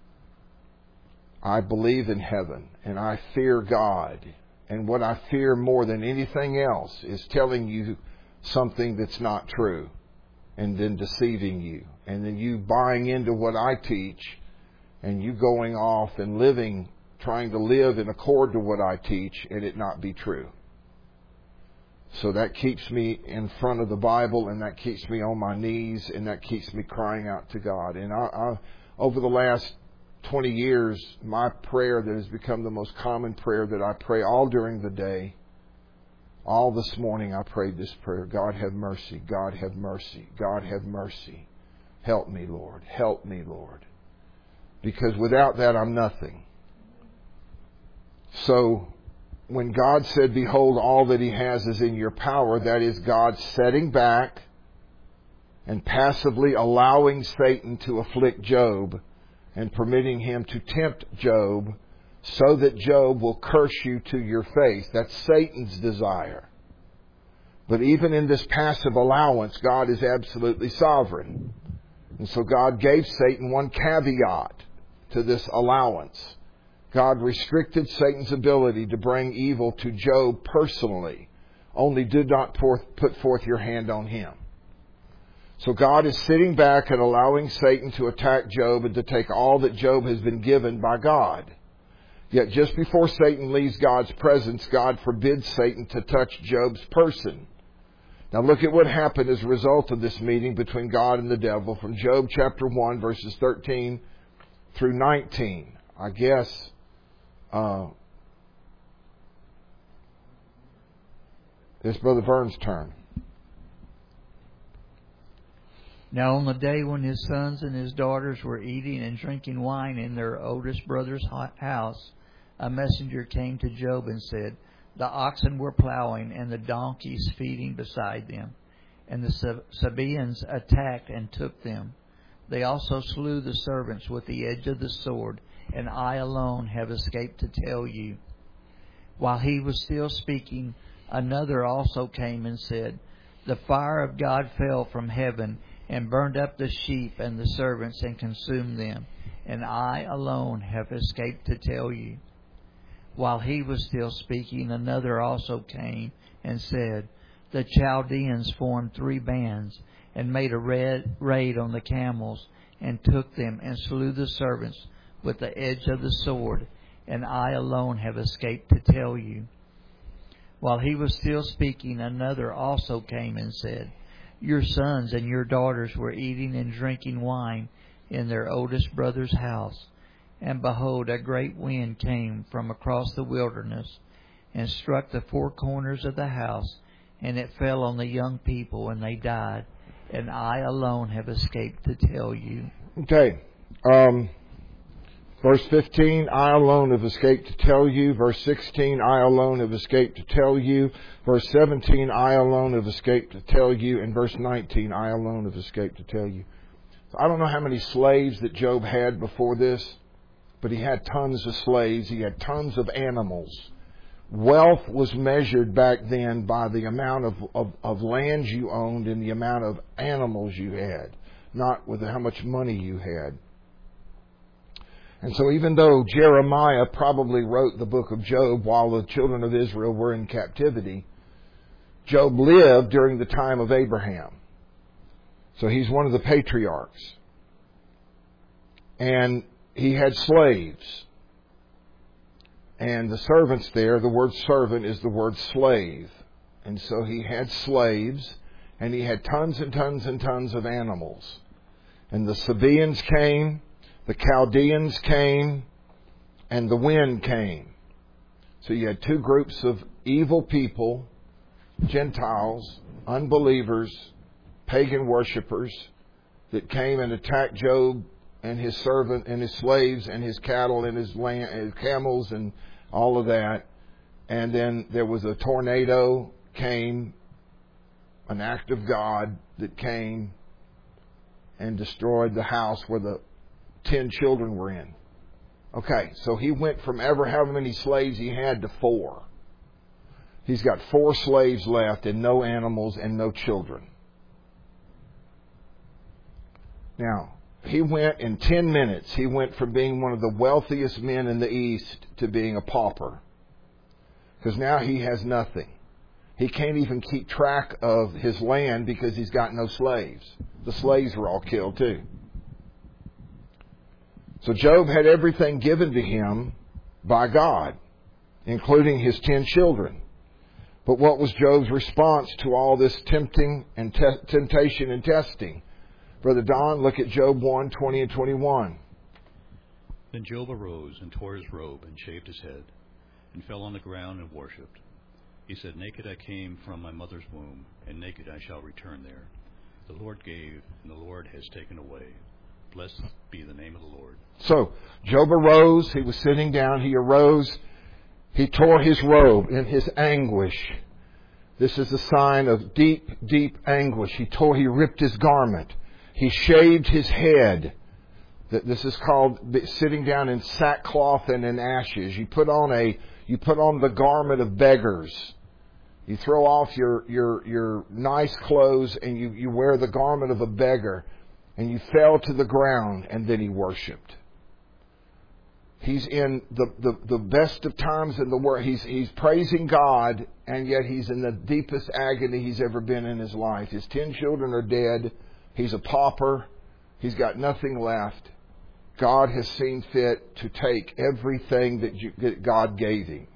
Speaker 1: I believe in heaven, and I fear God. And what I fear more than anything else is telling you something that's not true and then deceiving you. And then you buying into what I teach and you going off and living trying to live in accord to what I teach and it not be true. So that keeps me in front of the Bible, and that keeps me on my knees, and that keeps me crying out to God. And I, I, over the last twenty years, my prayer that has become the most common prayer that I pray all during the day, all this morning I prayed this prayer: God have mercy, God have mercy, God have mercy. Help me, Lord. Help me, Lord. Because without that, I'm nothing. So, when God said, behold, all that He has is in your power, that is God setting back and passively allowing Satan to afflict Job and permitting him to tempt Job so that Job will curse you to your face. That's Satan's desire. But even in this passive allowance, God is absolutely sovereign. And so God gave Satan one caveat to this allowance. God restricted Satan's ability to bring evil to Job personally. Only do not put forth your hand on him. So God is sitting back and allowing Satan to attack Job and to take all that Job has been given by God. Yet just before Satan leaves God's presence, God forbids Satan to touch Job's person. Now look at what happened as a result of this meeting between God and the devil from Job chapter one, verses thirteen through nineteen. I guess uh, it's Brother Vern's turn.
Speaker 3: Now on the day when his sons and his daughters were eating and drinking wine in their oldest brother's house, a messenger came to Job and said, "The oxen were plowing and the donkeys feeding beside them, and the Sabaeans attacked and took them. They also slew the servants with the edge of the sword, and I alone have escaped to tell you." While he was still speaking, another also came and said, "The fire of God fell from heaven and burned up the sheep and the servants and consumed them, and I alone have escaped to tell you." While he was still speaking, another also came and said, "The Chaldeans formed three bands and made a raid on the camels and took them and slew the servants with the edge of the sword, and I alone have escaped to tell you." While he was still speaking, another also came and said, "Your sons and your daughters were eating and drinking wine in their oldest brother's house. And behold, a great wind came from across the wilderness and struck the four corners of the house, and it fell on the young people, and they died. And I alone have escaped to tell you."
Speaker 1: Okay. Um, verse fifteen, I alone have escaped to tell you. Verse sixteen, I alone have escaped to tell you. Verse seventeen, I alone have escaped to tell you. And verse nineteen, I alone have escaped to tell you. So I don't know how many slaves that Job had before this, but he had tons of slaves. He had tons of animals. Wealth was measured back then by the amount of, of, of land you owned and the amount of animals you had, not with how much money you had. And so even though Jeremiah probably wrote the book of Job while the children of Israel were in captivity, Job lived during the time of Abraham. So he's one of the patriarchs. And he had slaves. And the servants there, the word servant is the word slave. And so he had slaves, and he had tons and tons and tons of animals. And the Sabaeans came, the Chaldeans came, and the wind came. So you had two groups of evil people, Gentiles, unbelievers, pagan worshippers, that came and attacked Job and his servant and his slaves and his cattle and his land, his camels and all of that. And then there was a tornado came, an act of God that came and destroyed the house where the ten children were in. Okay, so he went from ever however many slaves he had to four. He's got four slaves left and no animals and no children. Now, he went in ten minutes, he went from being one of the wealthiest men in the East to being a pauper. Because now he has nothing. He can't even keep track of his land because he's got no slaves. The slaves were all killed too. So Job had everything given to him by God, including his ten children. But what was Job's response to all this tempting and te- temptation and testing? Brother Don, look at Job one, twenty and twenty-one.
Speaker 2: Then Job arose and tore his robe and shaved his head and fell on the ground and worshipped. He said, "Naked I came from my mother's womb, and naked I shall return there. The Lord gave, and the Lord has taken away. Blessed be the name of the Lord."
Speaker 1: So, Job arose. He was sitting down. He arose. He tore his robe in his anguish. This is a sign of deep, deep anguish. He tore, he ripped his garment. He shaved his head. This is called sitting down in sackcloth and in ashes. You put on a, you put on the garment of beggars. You throw off your, your, your nice clothes and you, you wear the garment of a beggar. And you fell to the ground, and then he worshipped. He's in the, the, the best of times in the world. He's, he's praising God, and yet he's in the deepest agony he's ever been in his life. His ten children are dead. He's a pauper. He's got nothing left. God has seen fit to take everything that, you, that God gave him.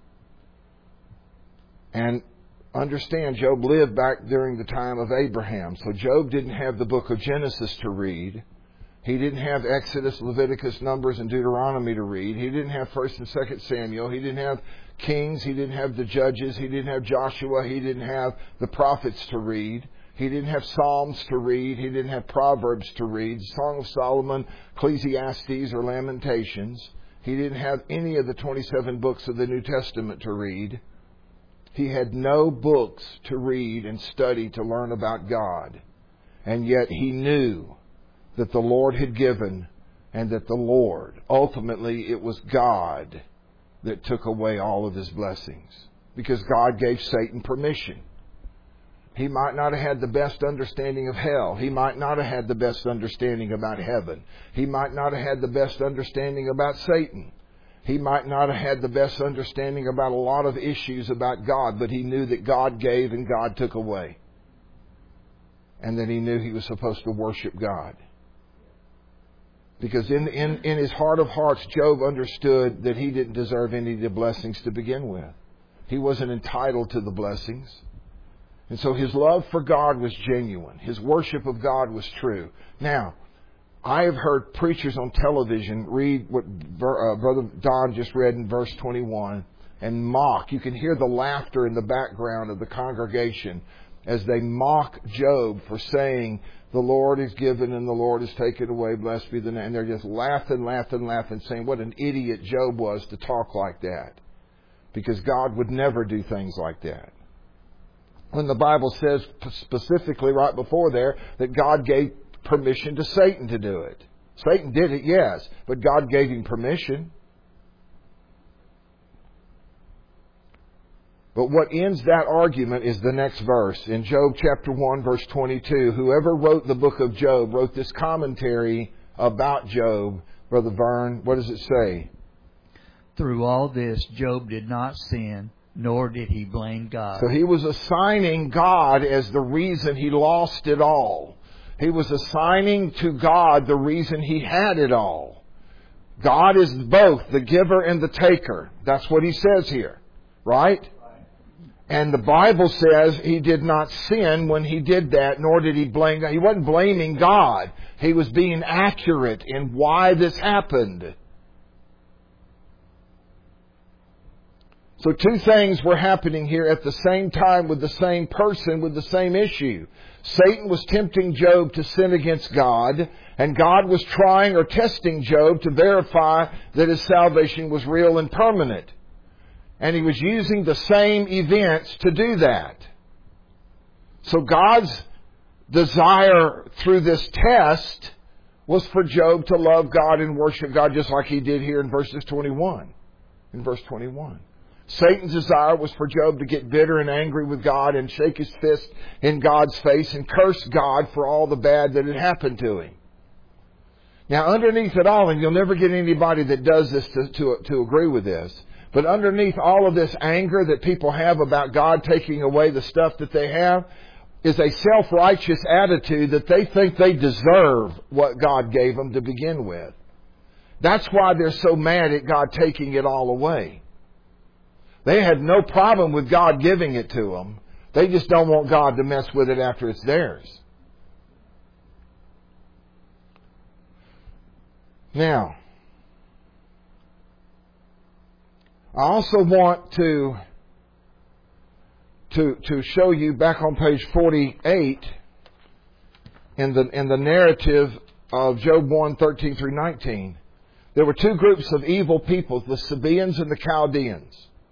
Speaker 1: And understand, Job lived back during the time of Abraham. So Job didn't have the book of Genesis to read. He didn't have Exodus, Leviticus, Numbers, and Deuteronomy to read. He didn't have First and Second Samuel. He didn't have Kings. He didn't have the Judges. He didn't have Joshua. He didn't have the prophets to read. He didn't have Psalms to read. He didn't have Proverbs to read. Song of Solomon, Ecclesiastes, or Lamentations. He didn't have any of the twenty-seven books of the New Testament to read. He had no books to read and study to learn about God. And yet he knew that the Lord had given, and that the Lord, ultimately it was God that took away all of his blessings. Because God gave Satan permission. He might not have had the best understanding of hell. He might not have had the best understanding about heaven. He might not have had the best understanding about Satan. He might not have had the best understanding about a lot of issues about God, but he knew that God gave and God took away. And that he knew he was supposed to worship God. Because in, in, in his heart of hearts, Job understood that he didn't deserve any of the blessings to begin with. He wasn't entitled to the blessings. And so his love for God was genuine. His worship of God was true. Now, I have heard preachers on television read what uh, Brother Don just read in verse twenty-one and mock. You can hear the laughter in the background of the congregation as they mock Job for saying, the Lord is given and the Lord is taken away, blessed be the name. And they're just laughing, laughing, laughing, saying what an idiot Job was to talk like that. Because God would never do things like that. When the Bible says specifically right before there that God gave permission to Satan to do it. Satan did it, yes, but God gave him permission. But what ends that argument is the next verse. In Job chapter one, verse twenty-two, whoever wrote the book of Job wrote this commentary about Job. Brother Vern, what does it say?
Speaker 3: Through all this, Job did not sin, nor did he blame God.
Speaker 1: So he was assigning God as the reason he lost it all. He was assigning to God the reason he had it all. God is both the giver and the taker. That's what he says here, right? And the Bible says he did not sin when he did that, nor did he blame God. He wasn't blaming God. He was being accurate in why this happened. So two things were happening here at the same time with the same person, with the same issue. Satan was tempting Job to sin against God, and God was trying or testing Job to verify that his salvation was real and permanent. And he was using the same events to do that. So God's desire through this test was for Job to love God and worship God just like he did here in verses twenty-one. In verse twenty-one. Satan's desire was for Job to get bitter and angry with God and shake his fist in God's face and curse God for all the bad that had happened to him. Now, underneath it all, and you'll never get anybody that does this to, to, to agree with this, but underneath all of this anger that people have about God taking away the stuff that they have is a self-righteous attitude that they think they deserve what God gave them to begin with. That's why they're so mad at God taking it all away. They had no problem with God giving it to them. They just don't want God to mess with it after it's theirs. Now, I also want to, to, to show you back on page forty-eight in the, in the narrative of Job one, thirteen through nineteen. There were two groups of evil people, the Sabaeans and the Chaldeans.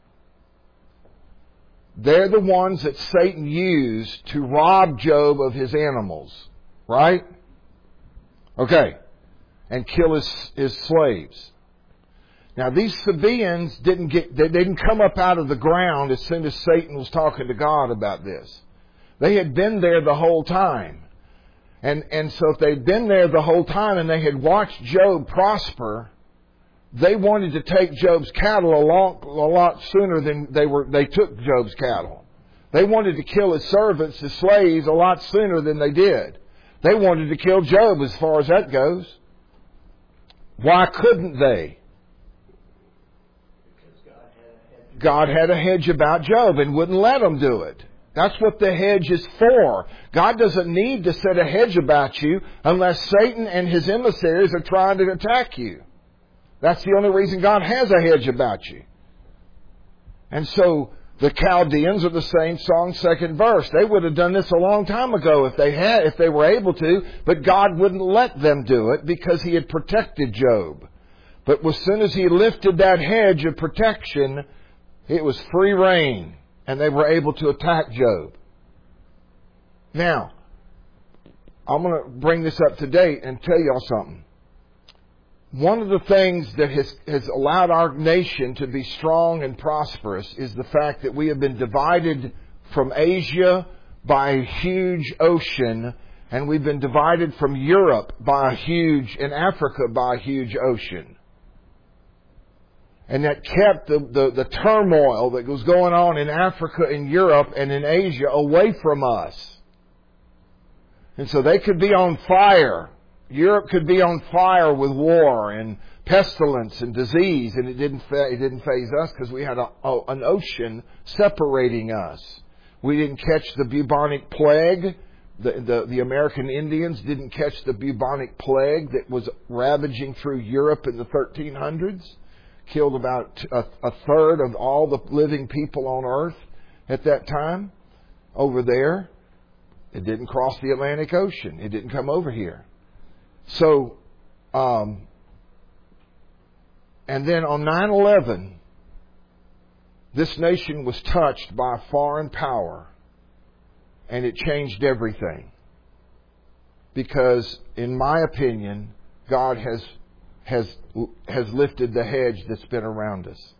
Speaker 1: They're the ones that Satan used to rob Job of his animals. Right? Okay. and kill his, his slaves. Now these Sabaeans didn't get, they didn't come up out of the ground as soon as Satan was talking to God about this. They had been there the whole time. And, and so if they'd been there the whole time and they had watched Job prosper, they wanted to take Job's cattle a lot, a lot sooner than they were, they took Job's cattle. They wanted to kill his servants, his slaves, a lot sooner than they did. They wanted to kill Job as far as that goes. Why couldn't they? God had a hedge about Job and wouldn't let them do it. That's what the hedge is for. God doesn't need to set a hedge about you unless Satan and his emissaries are trying to attack you. That's the only reason God has a hedge about you. And so the Chaldeans are the same song, second verse. They would have done this a long time ago if they had, if they were able to, but God wouldn't let them do it because He had protected Job. But as soon as He lifted that hedge of protection, it was free reign, and they were able to attack Job. Now, I'm going to bring this up to date and tell y'all something. One of the things that has, has allowed our nation to be strong and prosperous is the fact that we have been divided from Asia by a huge ocean, and we've been divided from Europe by a huge, and Africa by a huge ocean. And that kept the, the, the turmoil that was going on in Africa and Europe and in Asia away from us. And so they could be on fire. Europe could be on fire with war and pestilence and disease, and it didn't it didn't faze us because we had a, a, an ocean separating us. We didn't catch the bubonic plague. The, the, the American Indians didn't catch the bubonic plague that was ravaging through Europe in the thirteen hundreds. Killed about a, a third of all the living people on earth at that time over there. It didn't cross the Atlantic Ocean. It didn't come over here. So, um, and then on nine eleven, this nation was touched by a foreign power, and it changed everything. Because, in my opinion, God has has has lifted the hedge that's been around us.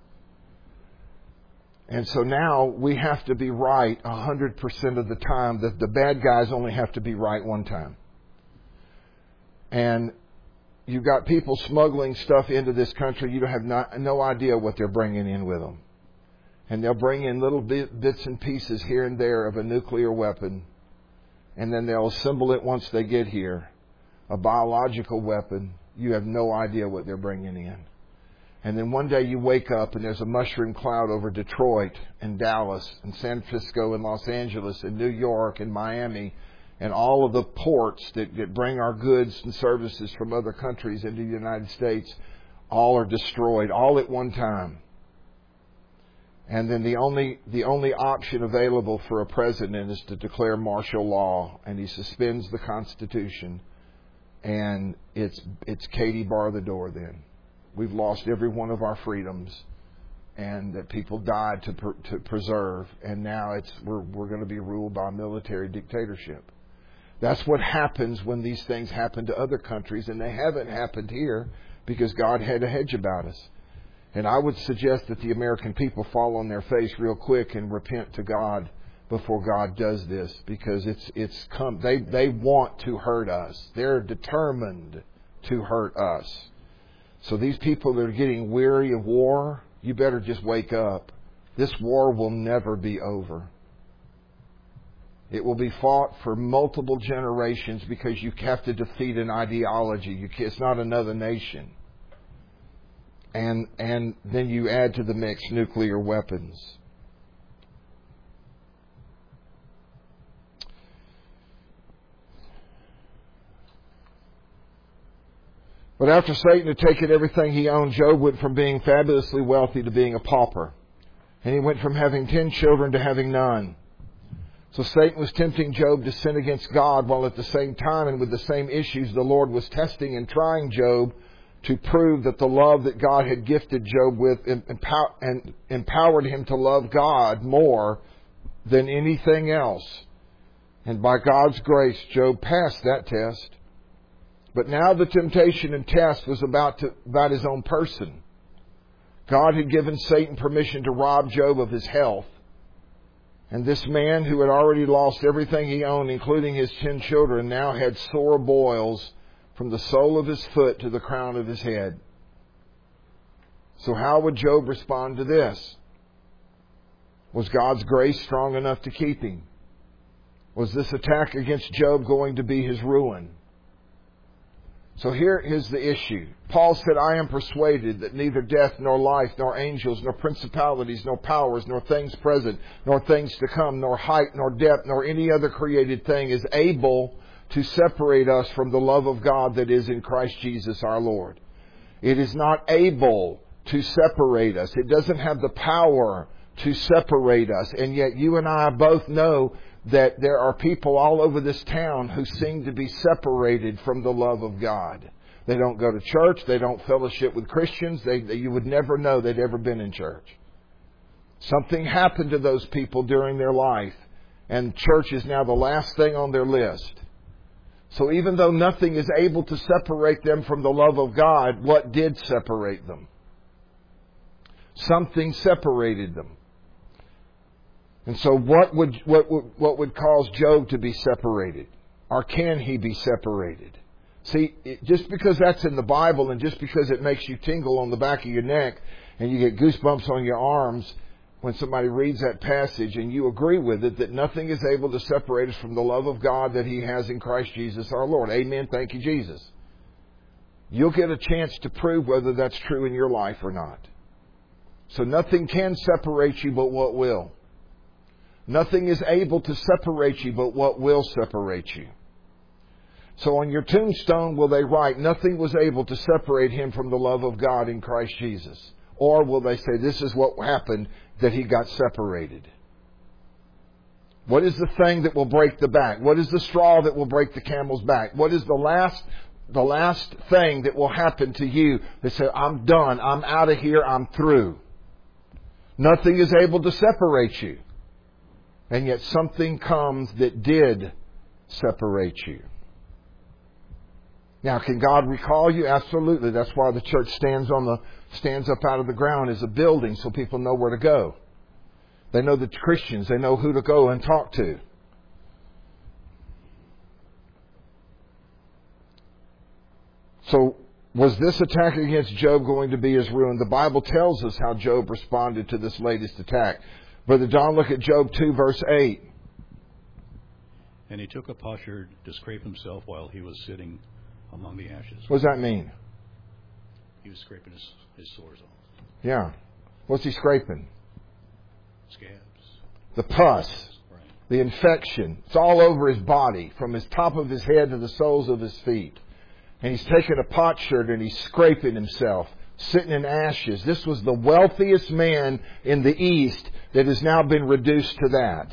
Speaker 1: And so now we have to be right one hundred percent of the time. That the bad guys only have to be right one time. And you've got people smuggling stuff into this country. You don't have not, no idea what they're bringing in with them. And they'll bring in little bit, bits and pieces here and there of a nuclear weapon. And then they'll assemble it once they get here. A biological weapon. You have no idea what they're bringing in. And then one day you wake up and there's a mushroom cloud over Detroit and Dallas and San Francisco and Los Angeles and New York and Miami and all of the ports that, that bring our goods and services from other countries into the United States, all are destroyed, all at one time. And then the only the only option available for a president is to declare martial law, and he suspends the Constitution, and it's it's Katie bar the door then. We've lost every one of our freedoms, and that people died to per, to preserve, and now it's we're we're going to be ruled by a military dictatorship. That's what happens when these things happen to other countries, and they haven't happened here because God had a hedge about us. And I would suggest that the American people fall on their face real quick and repent to God before God does this, because it's it's come they they want to hurt us. They're determined to hurt us. So these people that are getting weary of war, you better just wake up. This war will never be over. It will be fought for multiple generations because you have to defeat an ideology. You can't, it's not another nation. And and then you add to the mix nuclear weapons. But after Satan had taken everything he owned, Job went from being fabulously wealthy to being a pauper. And he went from having ten children to having none. So Satan was tempting Job to sin against God, while at the same time and with the same issues, the Lord was testing and trying Job to prove that the love that God had gifted Job with and empowered him to love God more than anything else. And by God's grace, Job passed that test. But now the temptation and test was about to, about his own person. God had given Satan permission to rob Job of his health. And this man who had already lost everything he owned, including his ten children, now had sore boils from the sole of his foot to the crown of his head. So how would Job respond to this? Was God's grace strong enough to keep him? Was this attack against Job going to be his ruin? So here is the issue. Paul said, I am persuaded that neither death, nor life, nor angels, nor principalities, nor powers, nor things present, nor things to come, nor height, nor depth, nor any other created thing is able to separate us from the love of God that is in Christ Jesus our Lord. It is not able to separate us. It doesn't have the power to separate us. And yet you and I both know that there are people all over this town who seem to be separated from the love of God. They don't go to church. They don't fellowship with Christians. They, they, you would never know they'd ever been in church. Something happened to those people during their life, and church is now the last thing on their list. So even though nothing is able to separate them from the love of God, what did separate them? Something separated them. And so what would, what would, what would cause Job to be separated? Or can he be separated? See, it, just because that's in the Bible and just because it makes you tingle on the back of your neck and you get goosebumps on your arms when somebody reads that passage and you agree with it, that nothing is able to separate us from the love of God that He has in Christ Jesus our Lord. Amen. Thank you, Jesus. You'll get a chance to prove whether that's true in your life or not. So nothing can separate you but what will. Nothing is able to separate you but what will separate you. So on your tombstone will they write, nothing was able to separate him from the love of God in Christ Jesus? Or will they say, this is what happened, that he got separated? What is the thing that will break the back? What is the straw that will break the camel's back? What is the last, the last thing that will happen to you that says, I'm done, I'm out of here, I'm through? Nothing is able to separate you. And yet something comes that did separate you. Now, can God recall you? Absolutely. That's why the church stands on the stands up out of the ground as a building so people know where to go. They know the Christians. They know who to go and talk to. So, was this attack against Job going to be his ruin? The Bible tells us how Job responded to this latest attack. Brother Don, look at Job two, verse eight.
Speaker 2: And he took a potsherd to scrape himself while he was sitting among the ashes.
Speaker 1: What does that mean?
Speaker 2: He was scraping his, his sores off.
Speaker 1: Yeah. What's he scraping?
Speaker 2: Scabs.
Speaker 1: The pus.
Speaker 2: Right.
Speaker 1: The infection. It's all over his body, from his top of his head to the soles of his feet. And he's taking a potsherd and he's scraping himself, sitting in ashes. This was the wealthiest man in the East that has now been reduced to that.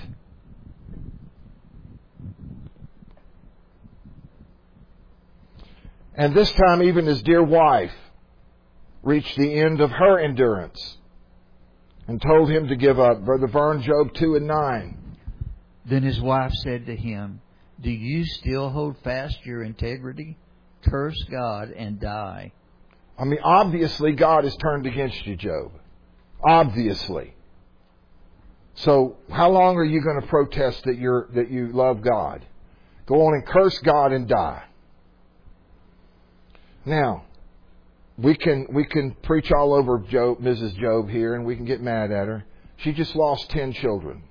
Speaker 1: And this time even his dear wife reached the end of her endurance and told him to give up. Brother Vern, Job two and nine.
Speaker 3: Then his wife said to him, do you still hold fast your integrity? Curse God and die.
Speaker 1: I mean, obviously God has turned against you, Job. Obviously. So how long are you going to protest that you're that you love God? Go on and curse God and die. Now, we can we can preach all over Job, Missus Job here, and we can get mad at her. She just lost ten children.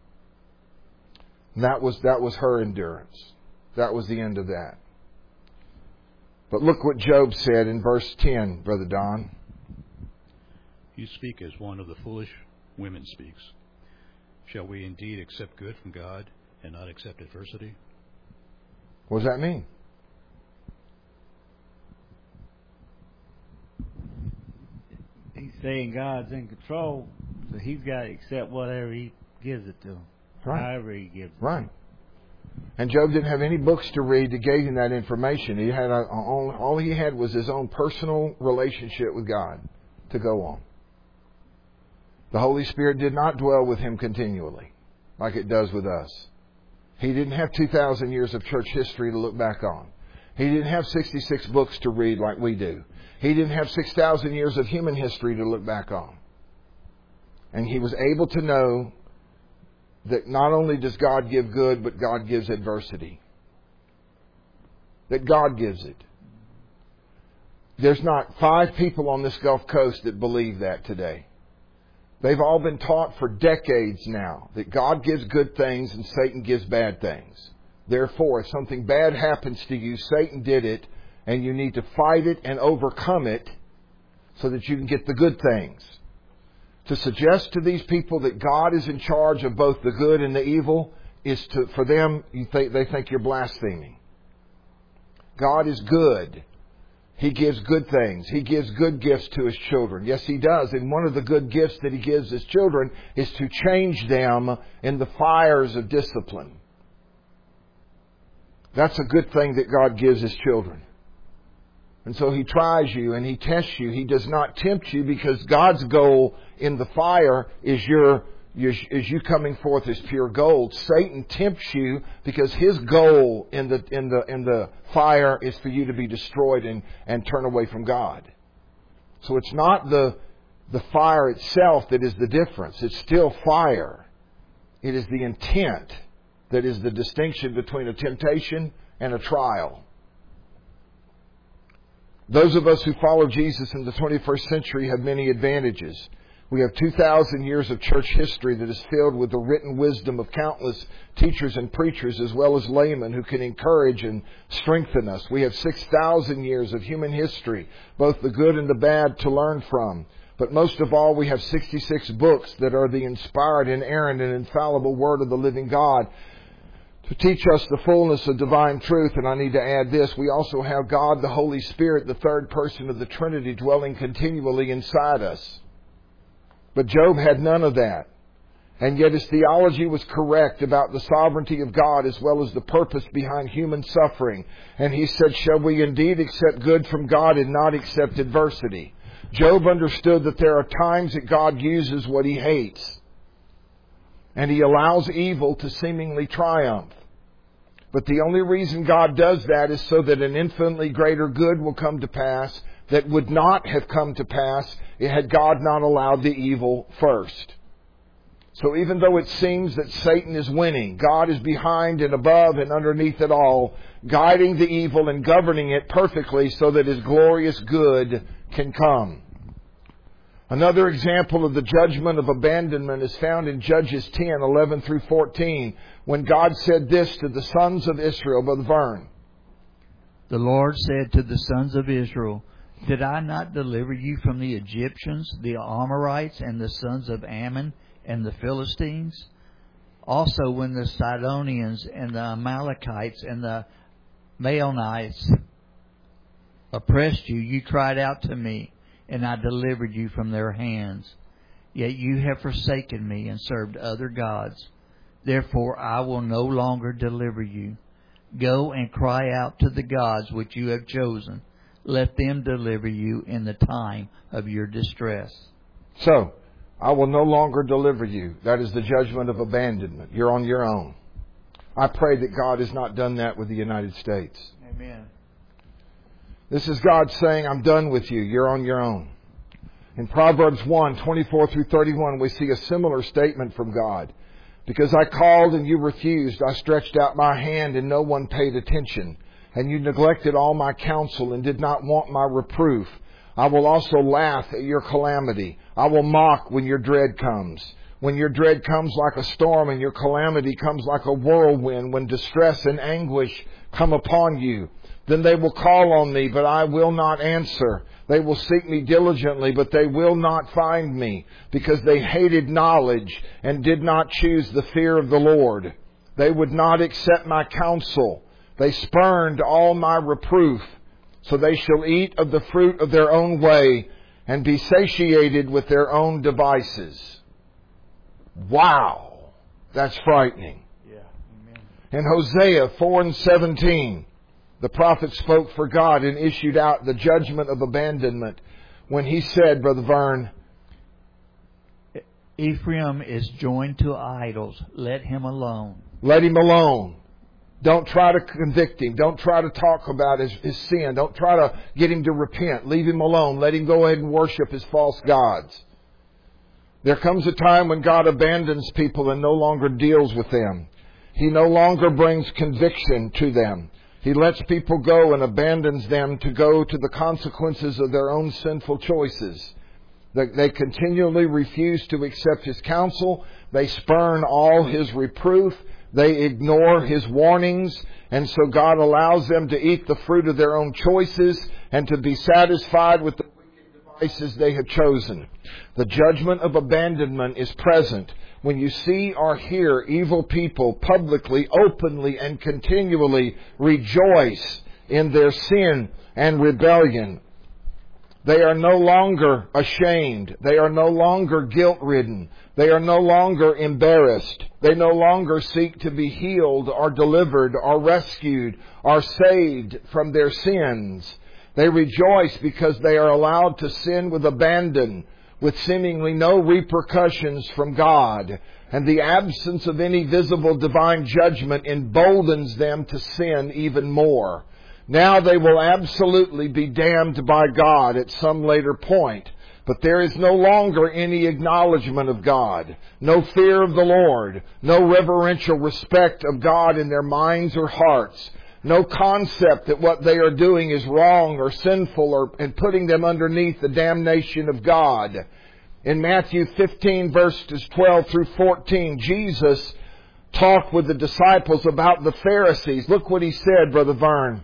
Speaker 1: And that was that was her endurance. That was the end of that. But look what Job said in verse ten, Brother Don.
Speaker 2: You speak as one of the foolish women speaks. Shall we indeed accept good from God and not accept adversity?
Speaker 1: What does that mean?
Speaker 4: He's saying God's in control, so he's got to accept whatever he gives it to him.
Speaker 1: Right.
Speaker 4: However he gives it.
Speaker 1: Right. And Job didn't have any books to read that gave him that information. He had a, all, all he had was his own personal relationship with God to go on. The Holy Spirit did not dwell with him continually like it does with us. He didn't have two thousand years of church history to look back on. He didn't have sixty-six books to read like we do. He didn't have six thousand years of human history to look back on. And he was able to know that not only does God give good, but God gives adversity. That God gives it. There's not five people on this Gulf Coast that believe that today. They've all been taught for decades now that God gives good things and Satan gives bad things. Therefore, if something bad happens to you, Satan did it, and you need to fight it and overcome it so that you can get the good things. To suggest to these people that God is in charge of both the good and the evil is to, for them, you think, they think you're blaspheming. God is good. He gives good things. He gives good gifts to His children. Yes, He does. And one of the good gifts that He gives His children is to change them in the fires of discipline. That's a good thing that God gives His children. And so He tries you and He tests you. He does not tempt you because God's goal in the fire is your is you coming forth as pure gold. Satan tempts you because his goal in the in the in the fire is for you to be destroyed and, and turn away from God. So it's not the the fire itself that is the difference. It's still fire. It is the intent that is the distinction between a temptation and a trial. Those of us who follow Jesus in the twenty-first century have many advantages. We have two thousand years of church history that is filled with the written wisdom of countless teachers and preachers as well as laymen who can encourage and strengthen us. We have six thousand years of human history, both the good and the bad, to learn from. But most of all, we have sixty-six books that are the inspired, inerrant, and infallible Word of the living God to teach us the fullness of divine truth. And I need to add this. We also have God, the Holy Spirit, the third person of the Trinity, dwelling continually inside us. But Job had none of that. And yet his theology was correct about the sovereignty of God as well as the purpose behind human suffering. And he said, shall we indeed accept good from God and not accept adversity? Job understood that there are times that God uses what He hates. And He allows evil to seemingly triumph. But the only reason God does that is so that an infinitely greater good will come to pass that would not have come to pass had God not allowed the evil first. So even though it seems that Satan is winning, God is behind and above and underneath it all, guiding the evil and governing it perfectly so that His glorious good can come. Another example of the judgment of abandonment is found in Judges ten, eleven through fourteen, when God said this to the sons of Israel, Brother Vern.
Speaker 3: The Lord said to the sons of Israel, did I not deliver you from the Egyptians, the Amorites, and the sons of Ammon, and the Philistines? Also when the Sidonians, and the Amalekites, and the Maonites oppressed you, you cried out to me, and I delivered you from their hands. Yet you have forsaken me and served other gods. Therefore I will no longer deliver you. Go and cry out to the gods which you have chosen. Let them deliver you in the time of your distress.
Speaker 1: So, I will no longer deliver you. That is the judgment of abandonment. You're on your own. I pray that God has not done that with the United States.
Speaker 3: Amen.
Speaker 1: This is God saying, I'm done with you. You're on your own. In Proverbs one, twenty-four through thirty-one, we see a similar statement from God. Because I called and you refused, I stretched out my hand and no one paid attention. And you neglected all my counsel and did not want my reproof. I will also laugh at your calamity. I will mock when your dread comes. When your dread comes like a storm and your calamity comes like a whirlwind, when distress and anguish come upon you, then they will call on me, but I will not answer. They will seek me diligently, but they will not find me, because they hated knowledge and did not choose the fear of the Lord. They would not accept my counsel. They spurned all my reproof, so they shall eat of the fruit of their own way and be satiated with their own devices. Wow, that's frightening.
Speaker 3: Yeah. Amen.
Speaker 1: In Hosea four and seventeen, the prophet spoke for God and issued out the judgment of abandonment when he said, Brother Vern,
Speaker 3: Ephraim is joined to idols. Let him alone.
Speaker 1: Let him alone. Don't try to convict him. Don't try to talk about his, his sin. Don't try to get him to repent. Leave him alone. Let him go ahead and worship his false gods. There comes a time when God abandons people and no longer deals with them. He no longer brings conviction to them. He lets people go and abandons them to go to the consequences of their own sinful choices. They continually refuse to accept His counsel. They spurn all His reproof. They ignore His warnings. And so God allows them to eat the fruit of their own choices and to be satisfied with the wicked devices they have chosen. The judgment of abandonment is present when you see or hear evil people publicly, openly, and continually rejoice in their sin and rebellion. They are no longer ashamed. They are no longer guilt-ridden. They are no longer embarrassed. They no longer seek to be healed or delivered or rescued or saved from their sins. They rejoice because they are allowed to sin with abandon, with seemingly no repercussions from God. And the absence of any visible divine judgment emboldens them to sin even more. Now they will absolutely be damned by God at some later point. But there is no longer any acknowledgement of God, no fear of the Lord, no reverential respect of God in their minds or hearts, no concept that what they are doing is wrong or sinful or and putting them underneath the damnation of God. In Matthew fifteen, verses twelve through fourteen, Jesus talked with the disciples about the Pharisees. Look what He said, Brother Vern.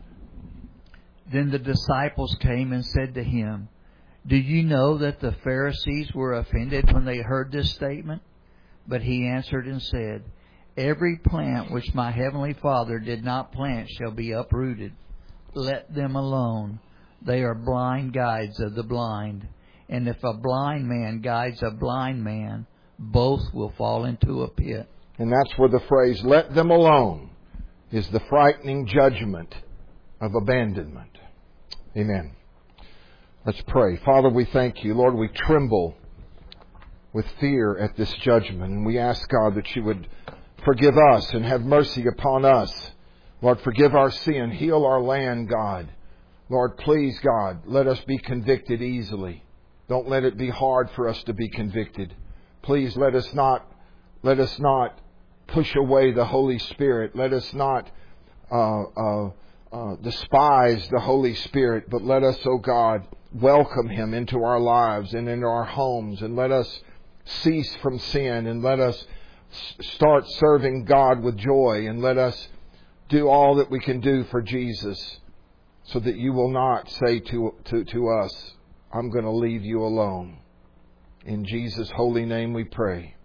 Speaker 3: Then the disciples came and said to Him, "Do you know that the Pharisees were offended when they heard this statement?" But He answered and said, "Every plant which my heavenly Father did not plant shall be uprooted. Let them alone. They are blind guides of the blind. And if a blind man guides a blind man, both will fall into a pit."
Speaker 1: And that's where the phrase, "let them alone," is the frightening judgment of abandonment. Amen. Let's pray. Father, we thank You. Lord, we tremble with fear at this judgment. And we ask, God, that You would forgive us and have mercy upon us. Lord, forgive our sin. Heal our land, God. Lord, please, God, let us be convicted easily. Don't let it be hard for us to be convicted. Please let us not, let us not push away the Holy Spirit. Let us not uh, uh, uh, despise the Holy Spirit, but let us, oh God, welcome Him into our lives and into our homes, and let us cease from sin, and let us start serving God with joy, and let us do all that we can do for Jesus, so that You will not say to, to, to us, "I'm going to leave You alone." In Jesus' holy name we pray.